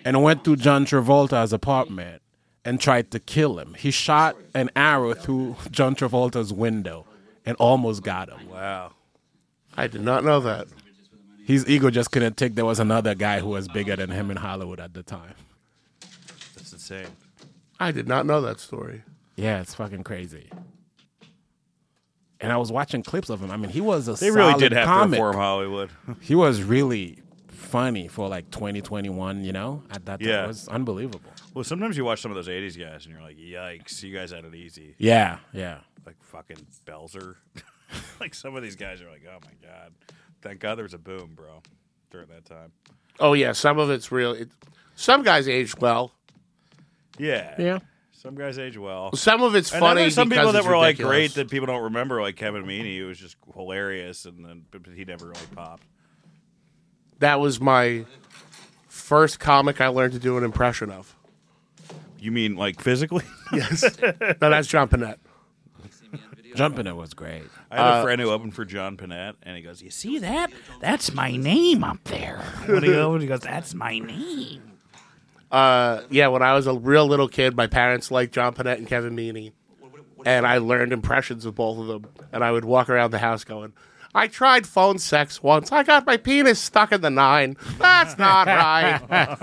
F: and went to John Travolta's apartment and tried to kill him. He shot an arrow through John Travolta's window and almost got him.
C: Wow. I did not know that.
F: His ego just couldn't take there was another guy who was bigger than him in Hollywood at the time.
G: That's insane.
C: I did not know that story.
F: Yeah, it's fucking crazy. And I was watching clips of him. I mean, he was a
G: They
F: solid
G: really did have
F: comic.
G: to reform Hollywood.
F: He was really funny for like twenty twenty-one, you know? At that time,
G: Yeah.
F: it was unbelievable.
G: Well, sometimes you watch some of those eighties guys and you're like, yikes, you guys had it easy.
F: Yeah, yeah.
G: Like fucking Belzer. Like some of these guys are like, oh my God. Thank God there was a boom, bro, during that time.
C: Oh, yeah. Some of it's real. It, some guys aged well.
G: Yeah.
F: Yeah.
G: Some guys age well.
C: Some of it's
G: And then
C: funny
G: there's some
C: because
G: people that
C: it's
G: were like
C: ridiculous.
G: great that people don't remember, like Kevin Meaney, who was just hilarious, and then but he never really popped.
C: That was my first comic I learned to do an impression of.
G: You mean like physically?
C: Yes. No, that's John Panette.
F: John Panette was great.
G: I had a
C: Uh,
G: friend who opened for John Panette, and he goes, "You see that?
O: That's my name up there. When he goes, he goes, that's my name.
C: Uh, yeah, when I was a real little kid, my parents liked John Panette and Kevin Meaney, and I learned impressions of both of them. And I would walk around the house going, "I tried phone sex once. I got my penis stuck in the nine. That's not right."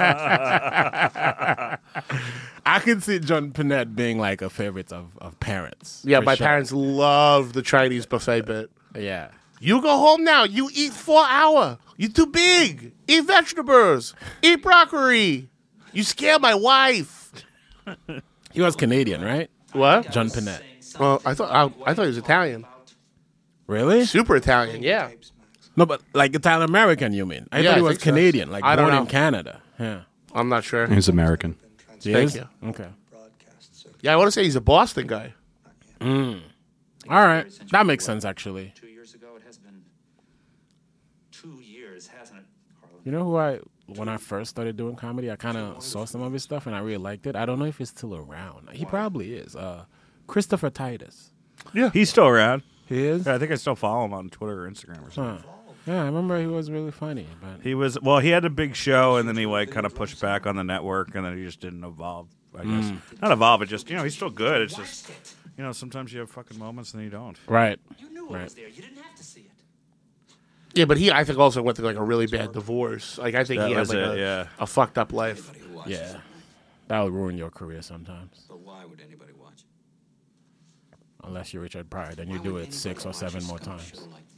F: I can see John Panette being like a favorite of, of parents.
C: Yeah,
F: for
C: my
F: sure.
C: parents loved the Chinese buffet bit.
F: Yeah.
C: You go home now. You eat four hour. You too big. Eat vegetables. Eat broccoli. You scare my wife.
F: He was Canadian, right?
C: What?
F: John Panette.
C: Well, I thought I, I thought he was Italian.
F: Really?
C: Super Italian. Yeah.
F: No, but like Italian American, you mean? I
C: Yeah,
F: thought he
C: I
F: was
C: think so.
F: Canadian, like
C: I don't
F: born
C: know.
F: in Canada. Yeah.
C: I'm not sure.
H: He's American.
F: He
C: Thank
F: is?
C: you.
F: Okay.
C: Yeah, I want to say he's a Boston guy.
F: Mm. All right. That makes sense, actually.
J: Two years ago, it has been two years, hasn't it, Harlan?
F: You know who I, when I first started doing comedy, I kind of saw some of his stuff and I really liked it. I don't know if he's still around. He probably is. Uh, Christopher Titus.
C: Yeah.
G: He's still around.
F: He is?
G: Yeah, I think I still follow him on Twitter or Instagram or something.
F: Huh. Yeah, I remember he was really funny. But
G: He was well. He had a big show, and then he like kind of pushed back on the network, and then he just didn't evolve. I guess
F: Mm.
G: not evolve. It just you know he's still good. It's just you know sometimes you have fucking moments and you don't.
F: Right.
J: You knew
F: Right.
J: it was there. You didn't have to see it.
C: Yeah, but he, I think, also went through like a really bad divorce. Like I think
G: That
C: he had
G: was
C: like
G: it,
C: a,
G: yeah.
C: a fucked up life.
F: yeah, that'll ruin your career sometimes.
N: But why would anybody watch?
F: Unless you're Richard Pryor, then you do it six or seven more times.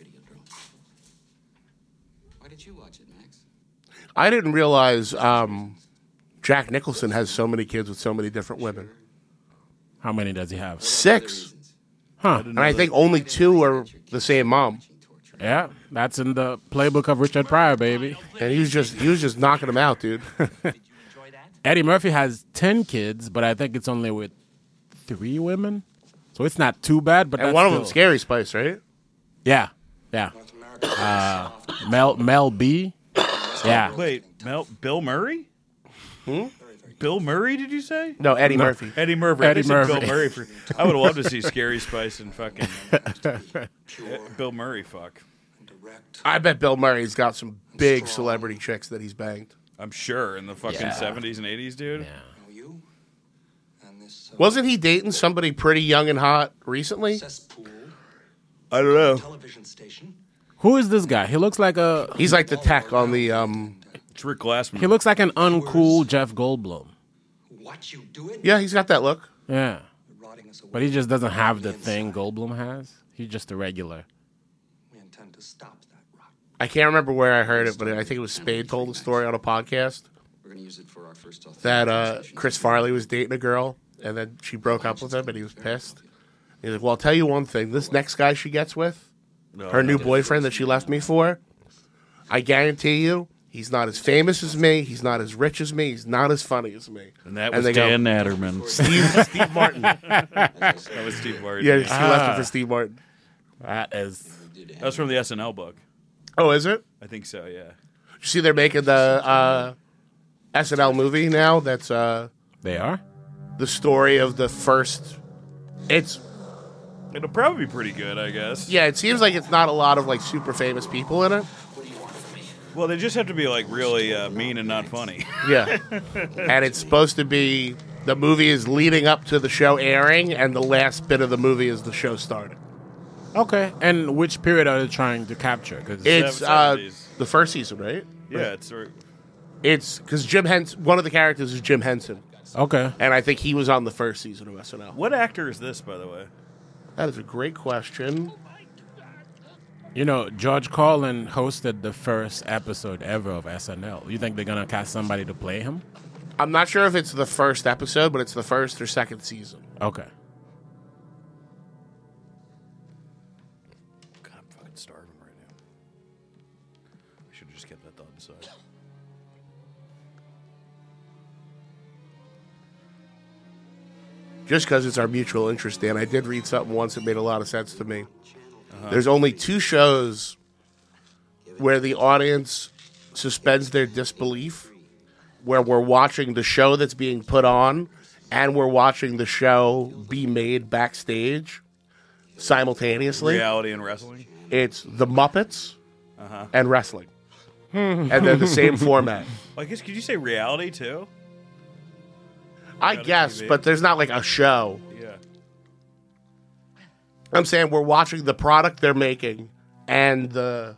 N: Why did you watch it, Max?
C: I didn't realize um, Jack Nicholson has so many kids with so many different women.
F: How many does he have?
C: Six.
F: Huh.
C: And I think only two are the same mom.
F: Yeah, that's in the playbook of Richard Pryor, baby.
C: And he was just he was just knocking them out, dude.
F: Eddie Murphy has ten kids, but I think it's only with three women. So it's not too bad, but
C: And
F: that's
C: one of
F: still-
C: them, Scary Spice, right?
F: Yeah, yeah. Uh, Mel Mel B. Yeah.
G: Wait, Mel, Bill Murray?
C: Hmm?
G: Bill Murray? Did you say?
C: No, Eddie
F: No.
C: Murphy.
G: Eddie Murphy.
F: Eddie
G: I said Bill
F: Murphy.
G: Murray. For, I would have loved to see Scary Spice and fucking Bill Murray. Fuck.
C: I bet Bill Murray's got some big celebrity chicks that he's banged.
G: I'm sure in the fucking
F: Yeah.
G: seventies and eighties, dude.
C: Wasn't he dating somebody pretty young and hot recently?
G: I don't know.
I: Television station.
F: Who is this guy? He looks like a.
C: He's like the tech on the. um
G: It's Rick Glassman.
F: He looks like an uncool Jeff Goldblum.
I: Watch you do it.
C: Yeah, he's got that look.
F: Yeah. But he just doesn't have the thing Goldblum has. He's just a regular.
I: We intend to stop that.
C: I can't remember where I heard it, but I think it was Spade told the story on a podcast
N: We're going to use it for our first
C: that uh, Chris Farley was dating a girl, and then she broke up with him, and he was pissed. He's like, "Well, I'll tell you one thing: this next guy she gets with, her new boyfriend that she left me for, I guarantee you, he's not as famous as me, he's not as rich as me, he's not as funny as me."
G: And that was
C: they go,
G: Dan Natterman.
C: Steve, Steve Martin.
G: That was Steve Martin.
C: Yeah, she
F: Ah.
C: left him for Steve Martin.
F: That is.
G: That was from the S N L book.
C: Oh, is it?
G: I think so. Yeah.
C: You see, they're making the uh, S N L movie now. That's uh,
F: They are?
C: the story of the first. It's
G: It'll probably be pretty good, I guess.
C: yeah. It seems like it's not a lot of like super famous people in it.
G: Well, they just have to be like really uh, mean and not funny.
C: Yeah. And it's supposed to be the movie is leading up to the show airing, and the last bit of the movie is the show starting.
F: Okay. And which period are they trying to capture? Cause
C: It's uh, the first season, right?
G: Yeah,
C: Right.
G: it's right.
C: It's because Jim Henson, one of the characters is Jim Henson.
F: Okay.
C: And I think he was on the first season of S N L.
G: What actor is this, by the way?
C: That is a great question.
F: You know, George Carlin hosted the first episode ever of S N L. You think they're going to cast somebody to play him?
C: I'm not sure if it's the first episode, but it's the first or second season.
F: Okay.
G: God, I'm fucking starving right now. I should have just kept that thought inside.
C: Just because it's our mutual interest, Dan, I did read something once that made a lot of sense to me.
G: Uh-huh.
C: There's only two shows where the audience suspends their disbelief, where we're watching the show that's being put on and we're watching the show be made backstage simultaneously.
G: Reality and wrestling?
C: It's The Muppets
G: Uh-huh.
C: and wrestling. And they're the same format.
G: Well, I guess, could you say reality, too?
C: I
G: Reality
C: guess,
G: T V.
C: but there's not like a show.
G: Yeah.
C: I'm saying we're watching the product they're making and the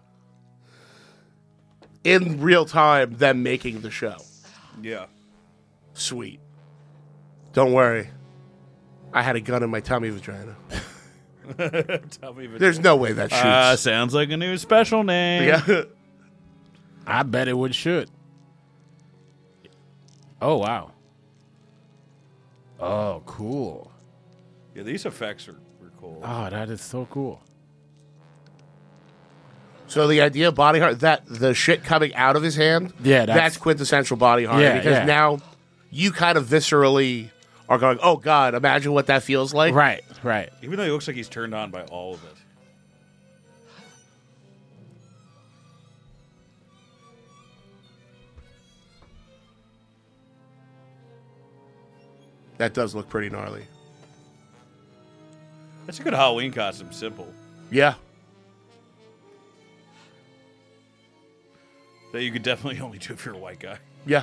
C: in real time them making the show.
G: Yeah.
C: Sweet. Don't worry. I had a gun in my tummy vagina.
G: Tell me if it-
C: There's no way that shoots.
G: Uh, sounds like a new special name.
C: Yeah.
F: I bet it would shoot. Oh, wow. Oh, cool.
G: Yeah, these effects are, are cool.
F: Oh, that is so cool.
C: So the idea of body horror, that the shit coming out of his hand,
F: Yeah,
C: that's,
F: that's-
C: quintessential body horror.
F: Yeah,
C: because
F: yeah.
C: now you kind of viscerally are going, oh, God, imagine what that feels like.
F: Right, right.
G: Even though he looks like he's turned on by all of it.
C: That does look pretty gnarly.
G: That's a good Halloween costume, simple.
C: Yeah.
G: That you could definitely only do if you're a white guy.
C: Yeah.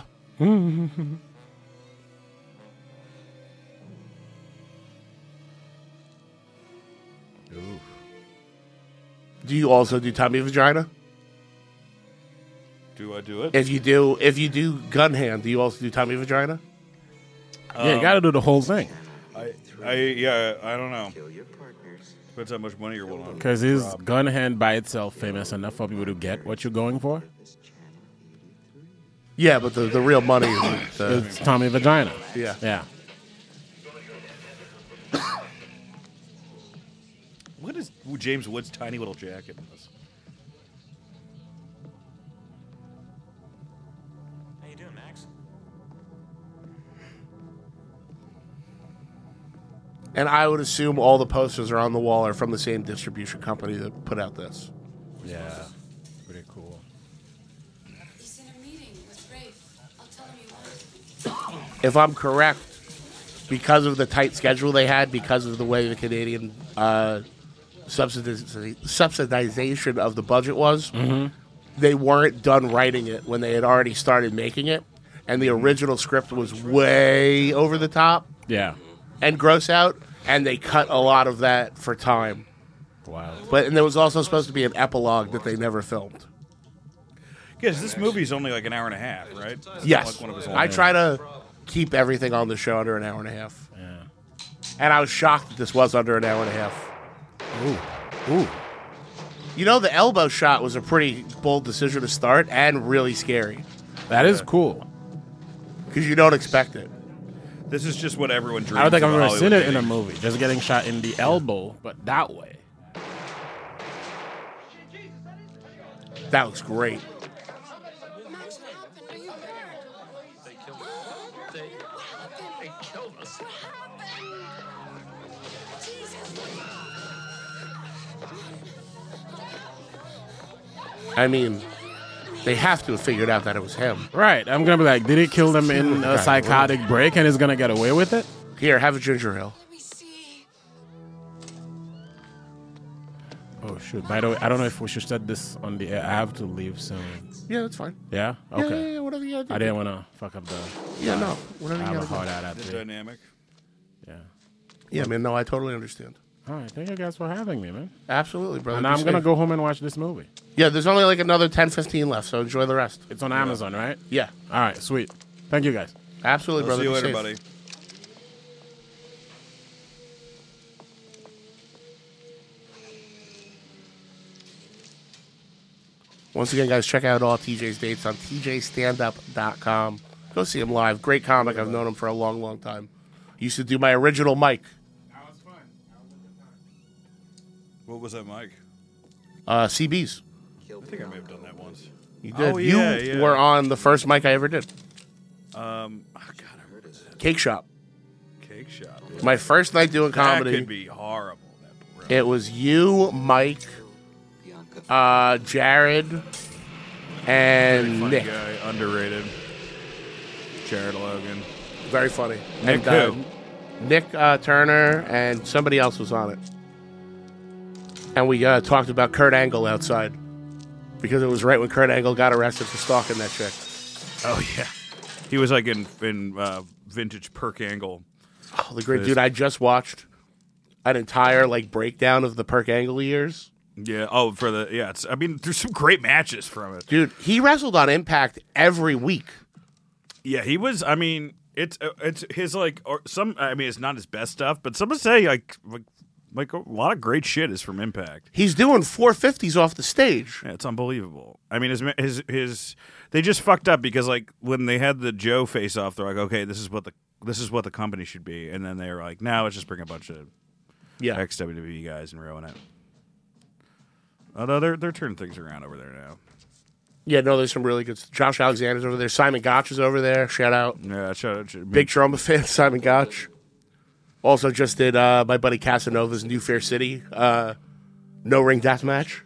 G: Ooh.
C: Do you also do tummy vagina?
G: Do I do it?
C: If you do, if you do gun hand, do you also do tummy vagina?
F: Yeah, you got to do the whole thing.
G: I, I, yeah, I don't know. Depends how much money you're willing to
F: Because is
G: drop.
F: gun hand by itself famous enough for people to get what you're going for?
C: Yeah, but the, the real money is the,
F: It's Tommy Vagina.
C: Yeah.
F: Yeah.
G: What is James Wood's tiny little jacket in this?
P: How you doing, Max?
C: And I would assume all the posters are on the wall are from the same distribution company that put out this.
F: Yeah. Pretty cool.
M: He's in a meeting with Rafe. I'll tell him you want.
C: If I'm correct, because of the tight schedule they had, because of the way the Canadian uh, subsidiz- subsidization of the budget was,
F: Mhm.
C: they weren't done writing it when they had already started making it. And the original script was way over the top.
F: Yeah.
C: And gross out, and they cut a lot of that for time.
F: Wow.
C: But and there was also supposed to be an epilogue that they never filmed.
G: Yes, this movie's only like an hour and a half, right? It's not
C: Yes,
G: like one of his
C: I
G: old-
C: try to keep everything on the show under an hour and a half.
F: Yeah.
C: And I was shocked that this was under an hour and a half.
F: Ooh. Ooh.
C: You know, the elbow shot was a pretty bold decision to start and really scary.
F: That is cool.
C: Because you don't expect it.
G: This is just what everyone dreams
F: I don't think I've
G: of a
F: ever seen
G: Hollywood
F: it in a
G: movie.
F: movie. Just getting shot in the elbow, but that way.
C: That looks great.
M: Max, what happened? Are you hurt?
P: They killed us. They, they killed us.
M: What happened? Jesus.
C: I mean, they have to have figured out that it was him.
F: Right. I'm going to be like, did he kill them in a
C: Okay.
F: psychotic break and he's going to get away with it?
C: Here, have a ginger ale.
F: Oh, shoot. By the way, I don't know if we should set this on the air. I have to leave soon.
C: Yeah, that's fine.
F: Yeah?
C: Yeah,
F: Okay.
C: yeah, yeah, whatever you gotta do.
F: I didn't want to fuck up the...
C: Yeah, no, whatever
F: I
C: you
F: have a
C: gotta
F: hard
C: do.
F: out at
G: The
F: three.
G: dynamic.
F: Yeah.
C: Yeah, man, no, I totally understand.
F: All right, thank you guys for having me, man.
C: Absolutely, brother.
F: And
C: Be
F: I'm going to
C: safe.
F: go home and watch this movie.
C: Yeah, there's only like another ten, fifteen left, so enjoy the rest.
F: It's on Amazon, right?
C: Yeah.
F: All right, sweet. Thank you, guys.
C: Absolutely,
G: I'll
C: brother.
G: see you
C: Be
G: later,
C: safe.
G: buddy.
C: Once again, guys, check out all T J's dates on T J stand up dot com. Go see him live. Great comic. I've known him for a long, long time. Used to do my original mic.
G: What was that, Mike?
C: Uh, C B's.
G: I think I may have done that once.
C: You did.
G: Oh,
C: you
G: yeah, yeah.
C: were on the first mic I ever did.
G: Um, oh, God, I heard it.
C: Cake Shop.
G: Cake Shop.
C: My first night doing comedy.
G: That could be horrible.
C: It was you, Mike, uh, Jared,
G: Very
C: and
G: funny
C: Nick.
G: guy, underrated. Jared Logan.
C: Very funny.
G: Nick
C: and, uh,
G: who?
C: Nick uh, Turner and somebody else was on it. And we uh, talked about Kurt Angle outside because it was right when Kurt Angle got arrested for stalking that chick.
G: Oh yeah, he was like in in uh, vintage Perk Angle.
C: Oh, the great dude! I just watched an entire like breakdown of the Perk Angle years.
G: Yeah. Oh, for the yeah. It's, I mean, there's some great matches from it,
C: dude. He wrestled on Impact every week.
G: Yeah, he was. I mean, it's uh, it's his like or some. I mean, it's not his best stuff, but some would say like like like a lot of great shit is from Impact.
C: He's doing four fifties off the stage.
G: Yeah, it's unbelievable. I mean, his his his they just fucked up because like when they had the Joe face off, they're like, okay, this is what the this is what the company should be, and then they were like, now let's just bring a bunch of
C: yeah
G: ex W W E guys and ruin it. Although they're they're turning things around over there now.
C: Yeah, no, there's some really good. Josh Alexander's over there. Simon Gotch is over there. Shout out.
G: Yeah, shout out. To,
C: Big Trauma fan, Simon Gotch. Also just did uh, my buddy Casanova's New Fair City uh, no ring death match.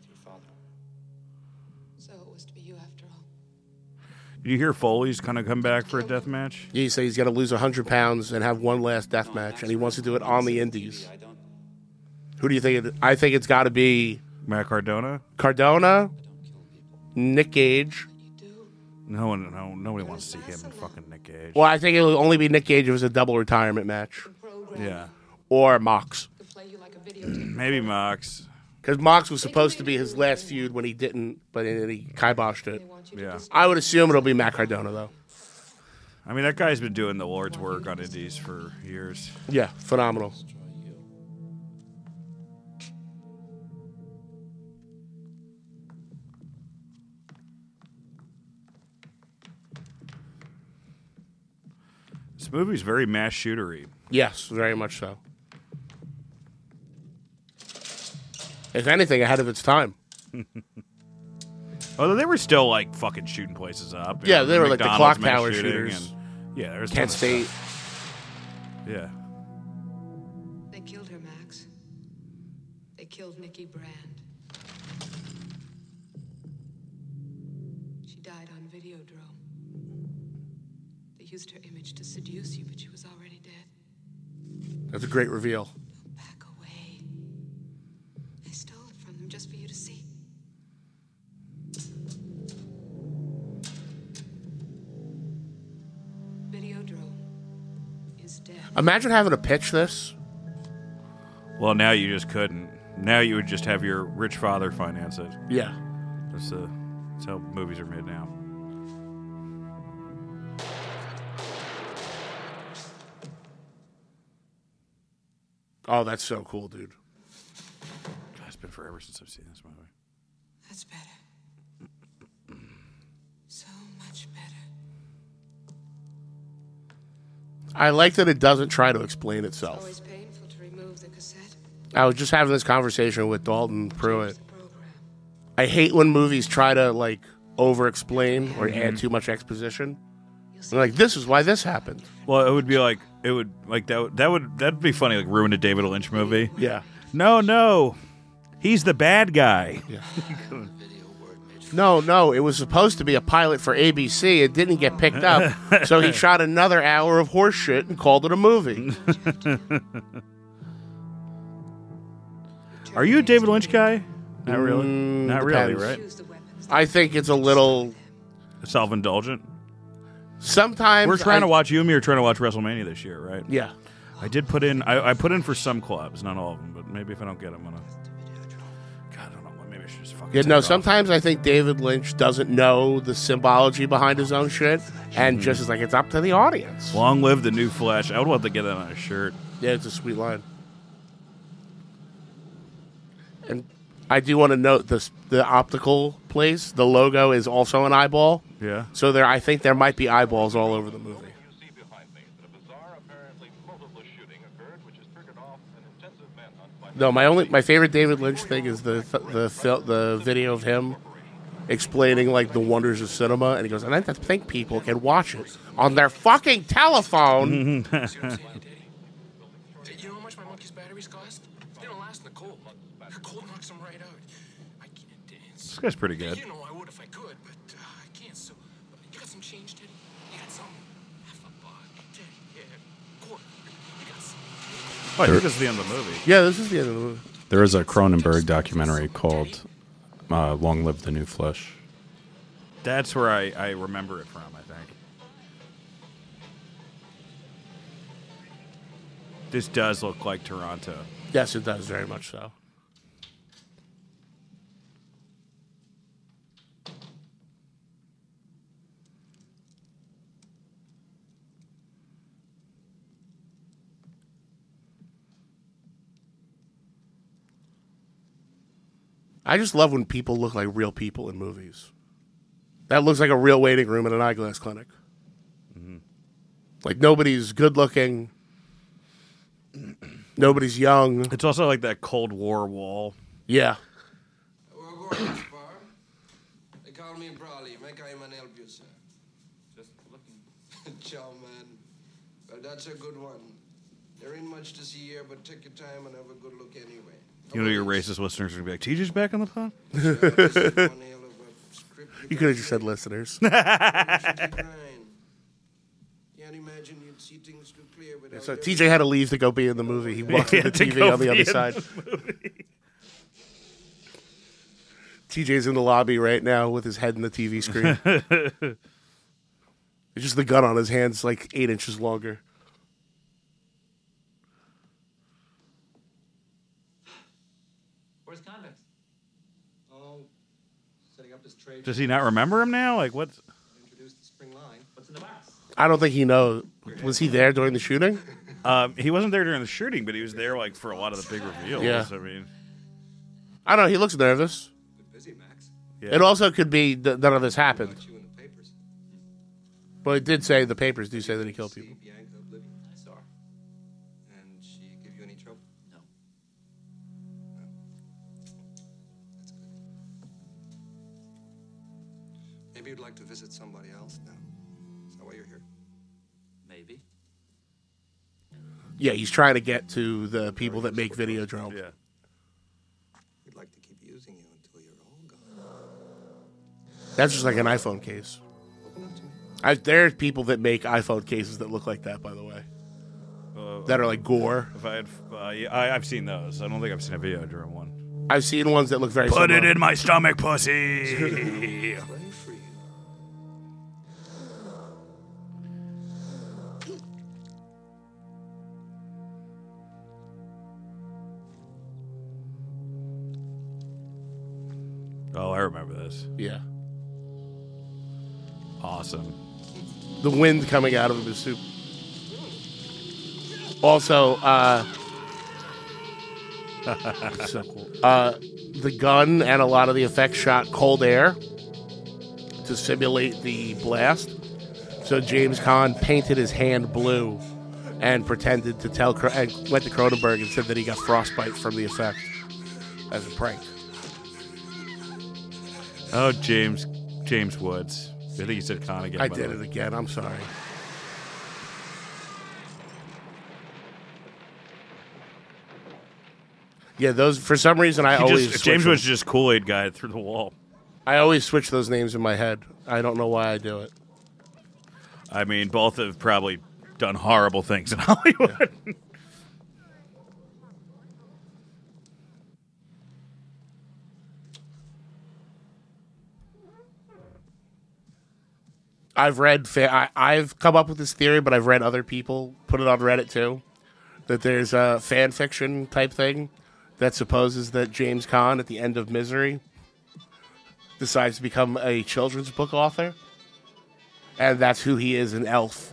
M: So it was to be you after all.
G: Did you hear Foley's kind of come back for a death match?
C: Yeah, he said he's got to lose one hundred pounds and have one last death match, and he wants to do it on the indies. Who do you think it I think it's got to be
G: Matt Cardona?
C: Cardona, Nick Gage.
G: No one, no, nobody wants to see him and fucking Nick Gage.
C: Well, I think it'll only be Nick Gage if it's a double retirement match.
G: Yeah.
C: Or Mox.
G: Maybe Mox.
C: Because Mox was supposed to be his last feud when he didn't, but then he kiboshed it.
G: Yeah.
C: I would assume it'll be Matt Cardona, though.
G: I mean, that guy's been doing the Lord's work on indies for years.
C: Yeah, phenomenal.
G: This movie's very mass shootery.
C: Yes, very much so. If anything, ahead of its time.
G: Although they were still like fucking shooting places up.
C: Yeah, they were like the
G: McDonald's
C: clock tower
G: mass shooting
C: shooters.
G: And, yeah, there's
C: Kent
G: tons of
C: State.
G: stuff. Yeah.
M: They killed her, Max. They killed Nikki Brand. She died on Videodrome. They used her image to seduce you, but she was already dead.
C: That's a great reveal.
M: Back away. I stole it from them just for you to see. Videodrome is dead.
C: Imagine having to pitch this.
G: Well, now you just couldn't. Now you would just have your rich father finance it.
C: Yeah.
G: That's, uh, that's how movies are made now.
C: Oh, that's so cool, dude.
G: God, it's been forever since I've seen this movie.
M: That's better. So much better.
C: I like that it doesn't try to explain itself.
M: Always painful to remove the cassette.
C: I was just having this conversation with Dalton Pruitt. I hate when movies try to like over-explain or add too much exposition. I'm like, this is why this happened.
G: Well, it would be like it would like that. Would, that would that'd be funny. Like ruin a David Lynch movie.
C: Yeah.
G: No, no, he's the bad guy.
C: Yeah. No, no, it was supposed to be a pilot for A B C. It didn't get picked up, so he shot another hour of horse shit and called it a movie.
G: Are you a David Lynch guy? Not really.
C: Mm,
G: Not really,
C: depends.
G: right?
C: I think it's a little
G: Self-indulgent.
C: Sometimes
G: We're trying
C: I-
G: to watch you and me are trying to watch WrestleMania this year, right?
C: Yeah.
G: I did put in. I, I put in for some clubs, not all of them, but maybe if I don't get them, I'm gonna. God, I don't know. Maybe I should just fucking.
C: Yeah,
G: take
C: no,
G: it off.
C: sometimes I think David Lynch doesn't know the symbology behind his own shit and
G: Mhm.
C: just is like, it's up to the audience.
G: Long live the new Flash. I would love to get that on a shirt.
C: Yeah, it's a sweet line. And I do want to note this: the optical place, the logo is also an eyeball.
G: Yeah.
C: So there, I think there might be eyeballs all over the movie. No, my only my favorite David Lynch thing is the the the, the video of him explaining like the wonders of cinema, and he goes, "And I think people can watch it on their fucking telephone."
I: You know how much my monkey's batteries cost? They don't last in the cold. The cold knocks them right out. I can't dance.
G: This guy's pretty good.
I: You know I would if I could, but uh, I can't. So, you got some change, Teddy? You got some? Half a buck, Teddy. Yeah, quarter. You got some?
G: Oh, I think this is the end of the movie.
C: Yeah, this is the end of the movie.
H: There is a Cronenberg documentary called uh, "Long Live the New Flesh."
G: That's where I, I remember it from, I think. This does look like Toronto.
C: Yes, it does very much so. I just love when people look like real people in movies. That looks like a real waiting room in an eyeglass clinic.
G: Mm-hmm.
C: Like nobody's good looking. Nobody's young.
G: It's also like that Cold War wall.
C: Yeah.
I: They call me Brawley. Make I man help you, sir. Just looking. Ciao, man. Well, that's a good one. There ain't much to see here, but take your time and have a good look anyway.
G: You know, your racist listeners are going to be like, T J's back on the pod?
C: You could have just said listeners.
I: Can't imagine you'd see things too clear without
C: So T J had to leave to go be in the movie. He walked
G: He
C: in the
G: had to
C: T V
G: go
C: on the
G: be
C: other
G: in
C: side.
G: the movie.
C: T J's in the lobby right now with his head in the T V screen. It's just the gun on his hand's like eight inches longer.
Q: Where's convicts? Oh, setting up this trade.
G: Does he not remember him now? Like, what?
Q: Introduced the spring line. What's in the box?
C: I don't think he knows. Was he there during the shooting?
G: Um, he wasn't there during the shooting, but he was there like for a lot of the big reveals.
C: Yeah.
G: I mean,
C: I don't know. He looks nervous.
I: Busy, Max.
G: yeah.
C: It also could be that none of this happened.
I: You in the papers.
C: But it did say, the papers do say that he killed people.
I: Bianca Oblivion. I saw her. And she give you any trouble? No. That's good. Maybe you'd like to visit somebody else now. Is that why you're here?
Q: Maybe.
C: Yeah, he's trying to get to the people that make Videodrome.
G: Yeah.
I: We'd like to keep using you until you're all gone.
C: That's just like an iPhone case. I, there are people that make iPhone cases that look like that, by the way.
G: Uh,
C: that are like gore.
G: If I had, uh, yeah, I, I've seen those. I don't think I've seen a Videodrome one.
C: I've seen ones that look very
G: Put
C: similar.
G: it in my stomach, pussy. Oh, I remember this.
C: Yeah.
G: Awesome.
C: The wind coming out of his soup. Also, uh, so cool. Uh, the gun and a lot of the effects shot cold air to simulate the blast. So James Caan painted his hand blue and pretended to tell, and went to Cronenberg and said that he got frostbite from the effect as a prank.
G: Oh, James James Woods. I think you said Con again.
C: I
G: by
C: did
G: the
C: it
G: way.
C: again. I'm sorry. Yeah, those for some reason I
G: He
C: always
G: just,
C: switch
G: James
C: them.
G: Woods is just Kool-Aid guy through the wall.
C: I always switch those names in my head. I don't know why I do it.
G: I mean, both have probably done horrible things in Hollywood. Yeah.
C: I've read, fa- I, I've come up with this theory, but I've read other people put it on Reddit too, that there's a fan fiction type thing that supposes that James Caan at the end of Misery decides to become a children's book author, and that's who he is in Elf.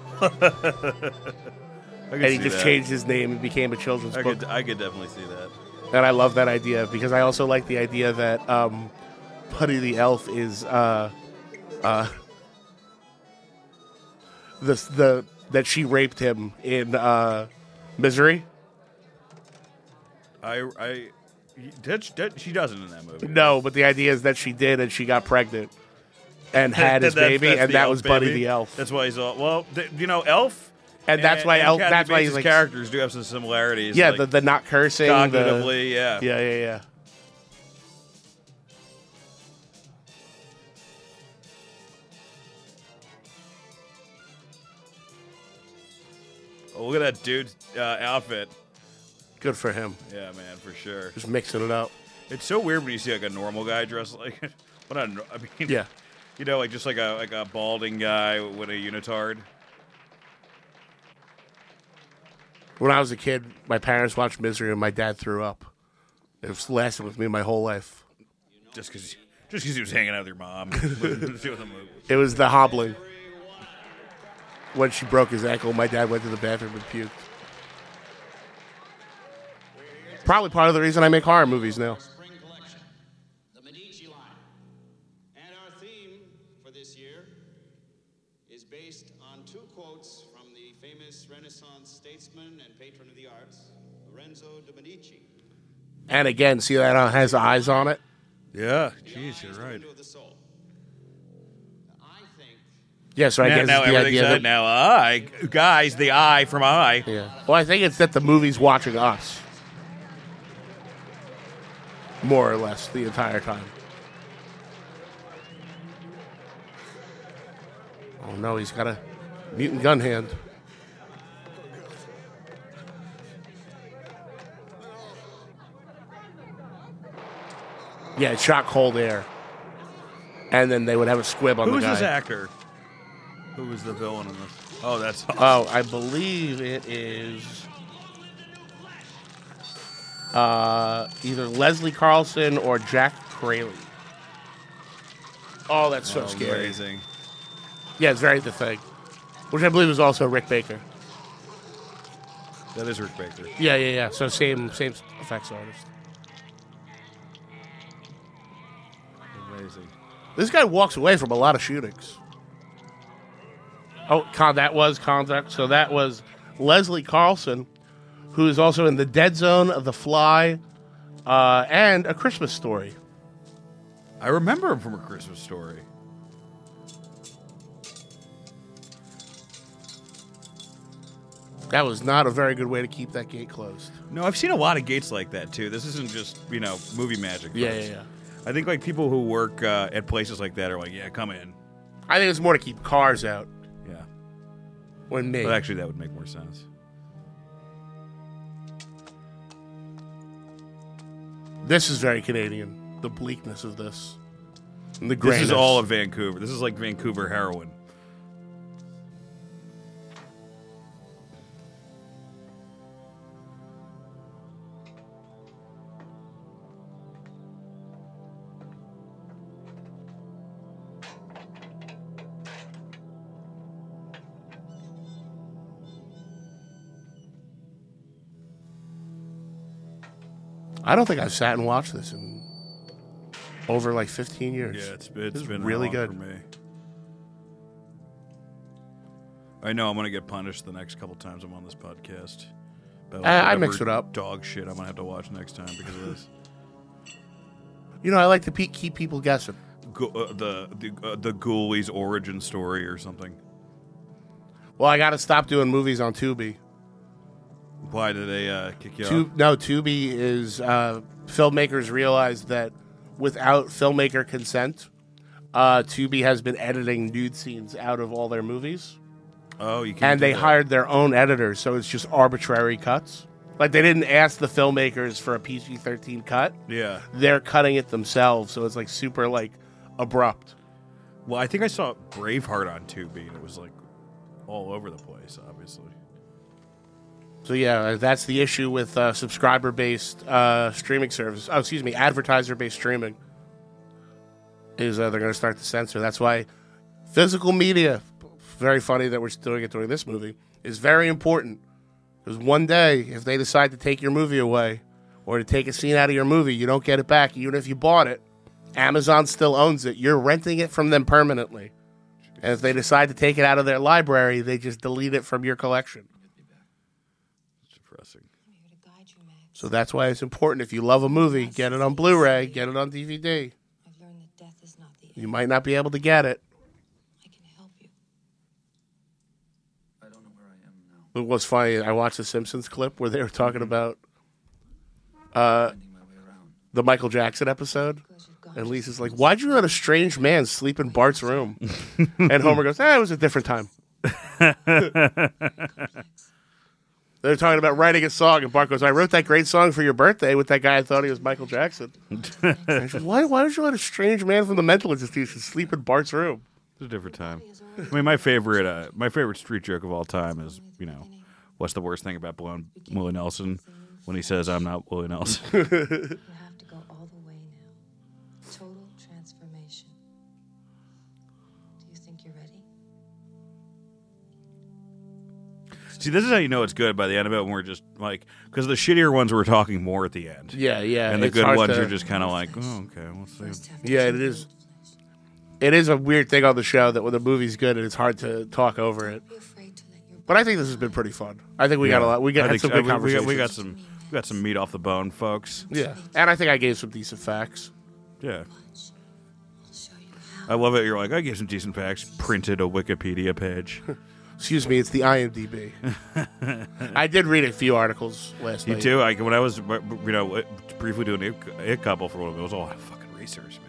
C: And he just
G: that.
C: changed his name and became a children's
G: I
C: book.
G: could, I could definitely see that.
C: And I love that idea because I also like the idea that um, Buddy the Elf is uh, uh, the the that she raped him in uh, Misery.
G: I, I, did, did, she doesn't in that movie.
C: No, but the idea is that she did, and she got pregnant and had his
G: That-
C: baby,
G: that's
C: and
G: the
C: that
G: elf
C: was Buddy
G: baby.
C: the Elf.
G: That's why he's all well. th- You know, Elf,
C: And that's why Elf-
G: Kathy
C: that's why he's
G: Bates'
C: like-
G: characters do have some similarities.
C: Yeah,
G: like
C: the, the not cursing,
G: cognitively,
C: the,
G: yeah,
C: yeah, yeah, yeah.
G: Oh, look at that dude's uh, outfit.
C: Good for him.
G: Yeah, man, for sure.
C: Just mixing it up.
G: It's so weird when you see like a normal guy dressed like. Well, not, I mean,
C: Yeah.
G: You know, like just like a like a balding guy with a unitard.
C: When I was a kid, my parents watched Misery, and my dad threw up. It was lasted with me my whole life.
G: Just because, just because he was hanging out with your mom. Doing the movie.
C: It was the hobbling. When she broke his ankle, my dad went to the bathroom and puked. Probably part of the reason I make horror movies now.
R: The Medici line. And our theme for this year is based on two quotes from the famous Renaissance statesman and patron of the arts, Lorenzo de Medici.
C: And again, see that uh, has eyes on it?
G: Yeah, jeez, you're right.
C: Yeah, so I
G: now,
C: guess
G: now
C: it's the
G: everything's
C: idea
G: out
C: that,
G: now. Eye, guys, the eye from eye.
C: Yeah. Well, I think it's that the movie's watching us. More or less the entire time. Oh no, he's got a mutant gun hand. Yeah, it shot cold air. And then they would have a squib on
G: Who
C: the
G: was
C: guy.
G: this actor? Who was the villain in this? Oh, that's
C: Oh, I believe it is uh, either Leslie Carlson or Jack Craley. Oh, that's so
G: Oh,
C: scary.
G: amazing.
C: Yeah, it's very The Thing, which I believe is also Rick Baker.
G: That is Rick Baker.
C: Yeah, yeah, yeah. So same, same effects artist.
G: Amazing.
C: This guy walks away from a lot of shootings. Oh, con- that was Contact. So that was Leslie Carlson, who is also in The Dead Zone, The Fly, uh, and A Christmas Story.
G: I remember him from A Christmas Story.
C: That was not a very good way to keep that gate closed.
G: No, I've seen a lot of gates like that too. This isn't just, you know, movie magic.
C: Yeah,
G: folks.
C: yeah, yeah.
G: I think like people who work uh, at places like that are like, yeah, come in.
C: I think it's more to keep cars out.
G: Yeah.
C: When me.
G: But actually, that would make more sense.
C: This is very Canadian. The bleakness of this. And the
G: This
C: grayness.
G: is all of Vancouver. This is like Vancouver heroin.
C: I don't think I've sat and watched this in over like fifteen years.
G: Yeah, it's,
C: This
G: it's
C: is
G: been
C: really
G: long
C: good.
G: for me. I know I'm going to get punished the next couple times I'm on this podcast. About
C: I- I
G: whatever
C: mixed it up.
G: Dog shit I'm going to have to watch next time because of this.
C: You know, I like to pe- keep people guessing.
G: Go, uh, the the, uh, the Ghoulies origin story or something.
C: Well, I got to stop doing movies on Tubi.
G: Why did they uh, kick you
C: Tu-
G: off?
C: no, Tubi is uh, filmmakers realized that without filmmaker consent, uh, Tubi has been editing nude scenes out of all their movies.
G: Oh, you can't.
C: And
G: do
C: they
G: that.
C: hired their own editors, so it's just arbitrary cuts. Like, they didn't ask the filmmakers for a P G thirteen cut.
G: Yeah.
C: They're cutting it themselves, so it's, like, super, like, abrupt.
G: Well, I think I saw Braveheart on Tubi, and it was like all over the place, obviously.
C: So yeah, that's the issue with uh, subscriber-based uh, streaming service. Oh, excuse me, advertiser-based streaming. Is uh, they're going to start to censor. That's why physical media, very funny that we're doing it during this movie, is very important. Because one day, if they decide to take your movie away or to take a scene out of your movie, you don't get it back. Even if you bought it, Amazon still owns it. You're renting it from them permanently. And if they decide to take it out of their library, they just delete it from your collection.
G: It's depressing.
C: So that's why it's important. If you love a movie, get it on Blu-ray, get it on D V D. You might not be able to get it. It was funny. I watched the Simpsons clip where they were talking about uh, the Michael Jackson episode. And Lisa's like, why'd you let a strange man sleep in Bart's room? And Homer goes, eh, it was a different time. They're talking about writing a song, and Bart goes, I wrote that great song for your birthday with that guy I thought he was Michael Jackson. And she goes, why, why did you let a strange man from the mental institution sleep in Bart's room?
G: It's a different time. I mean, my favorite, uh, my favorite street joke of all time is, you know, what's the worst thing about blowing Willie Nelson when he says, I'm not Willie Nelson.
K: You have to go all the way now. Total transformation. Do you think you're ready?
G: See, this is how you know it's good by the end of it when we're just like, because the shittier ones we're talking more at the end.
C: Yeah, yeah.
G: And the
C: it's
G: good
C: hard
G: ones
C: to-
G: you're just kind of like, oh, okay, we'll see.
C: Yeah, it is. It is a weird thing on the show that when the movie's good, it's hard to talk over it. But I think this has been pretty fun. I think we got a lot. We got
G: I
C: had
G: think
C: some
G: so.
C: good
G: we, we got,
C: conversations.
G: we got some, we got some meat off the bone, folks.
C: Yeah, and I think I gave some decent facts.
G: Yeah. I love it. You're like, I gave some decent facts. Printed a Wikipedia page.
C: Excuse me, it's the I M D B. I did read a few articles last
G: You
C: night.
G: too? Like when I was, you know, briefly doing it, it couple for one of them, it was all fucking research, man.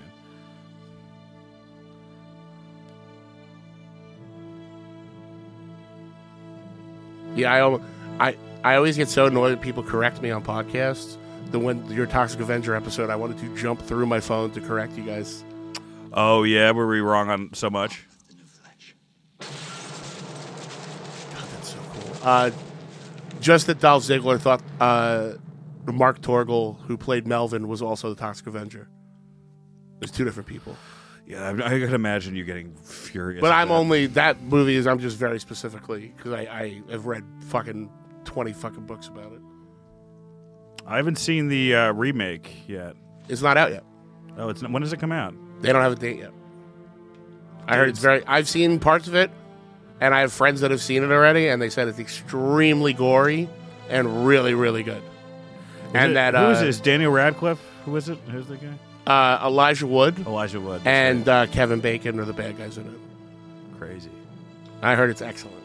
C: Yeah, I, al- I I always get so annoyed when people correct me on podcasts. The when your Toxic Avenger episode, I wanted to jump through my phone to correct you guys.
G: Oh yeah, were we wrong on so much?
C: God, that's so cool. Uh, just that Dolph Ziggler thought uh, Mark Torgel, who played Melvin, was also the Toxic Avenger. There's two different people.
G: Yeah, I, I could imagine you getting furious.
C: But
G: at
C: I'm
G: that.
C: only that movie is I'm just very specifically because I, I have read fucking twenty fucking books about it.
G: I haven't seen the uh, remake yet.
C: It's not out yet.
G: Oh, it's not, when does it come out?
C: They don't have a date yet. I heard it's very. I've seen parts of it, and I have friends that have seen it already, and they said it's extremely gory and really, really good.
G: Is
C: and
G: it,
C: that
G: who
C: uh,
G: is this? Daniel Radcliffe? Who is it? Who's the guy?
C: Uh, Elijah Wood.
G: Elijah Wood. that's
C: And uh, Kevin Bacon are the bad guys in it.
G: right. Crazy.
C: I heard it's excellent.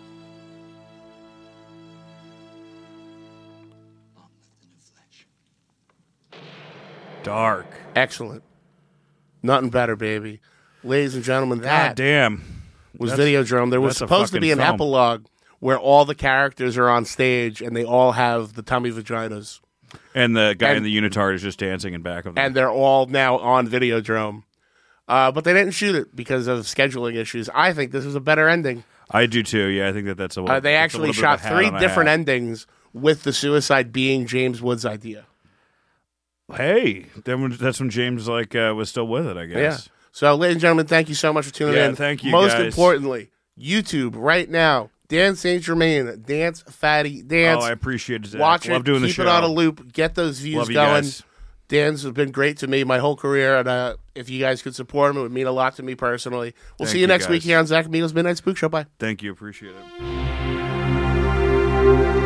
G: Dark.
C: Excellent. Nothing better, baby. Ladies and gentlemen, that
G: God damn.
C: was
G: That's-
C: Videodrome. There was
G: that's a
C: supposed to
G: fucking
C: be an
G: film.
C: epilogue where all the characters are on stage and they all have the tummy vaginas.
G: And the guy
C: And-
G: in the unitard is just dancing in back of them.
C: And they're all now on Videodrome. Uh, but they didn't shoot it because of scheduling issues. I think this is a better ending.
G: I do too. Yeah, I think that that's a little.
C: Uh, they
G: that's a
C: actually
G: little bit of
C: shot
G: a hat
C: three
G: on a
C: different
G: hat.
C: endings with the suicide being James Wood's idea.
G: Hey, then when- that's when James like uh, was still with it, I guess.
C: Yeah. So, ladies and gentlemen, thank you so much for tuning
G: Yeah,
C: in.
G: thank you,
C: Most
G: guys.
C: importantly, YouTube right now. Dan Saint Germain, Dance Fatty, Dance.
G: Oh, I appreciate it, Zach.
C: Watch
G: Love
C: it.
G: doing the
C: Keep
G: show.
C: it on a loop. Get those views
G: Love you
C: going.
G: guys.
C: Dan's been great to me my whole career, and uh, if you guys could support him, it would mean a lot to me personally. We'll
G: Thank
C: see you,
G: you,
C: next
G: guys.
C: week here on Zach Amigos Midnight Spook Show. Bye.
G: Thank you. Appreciate it.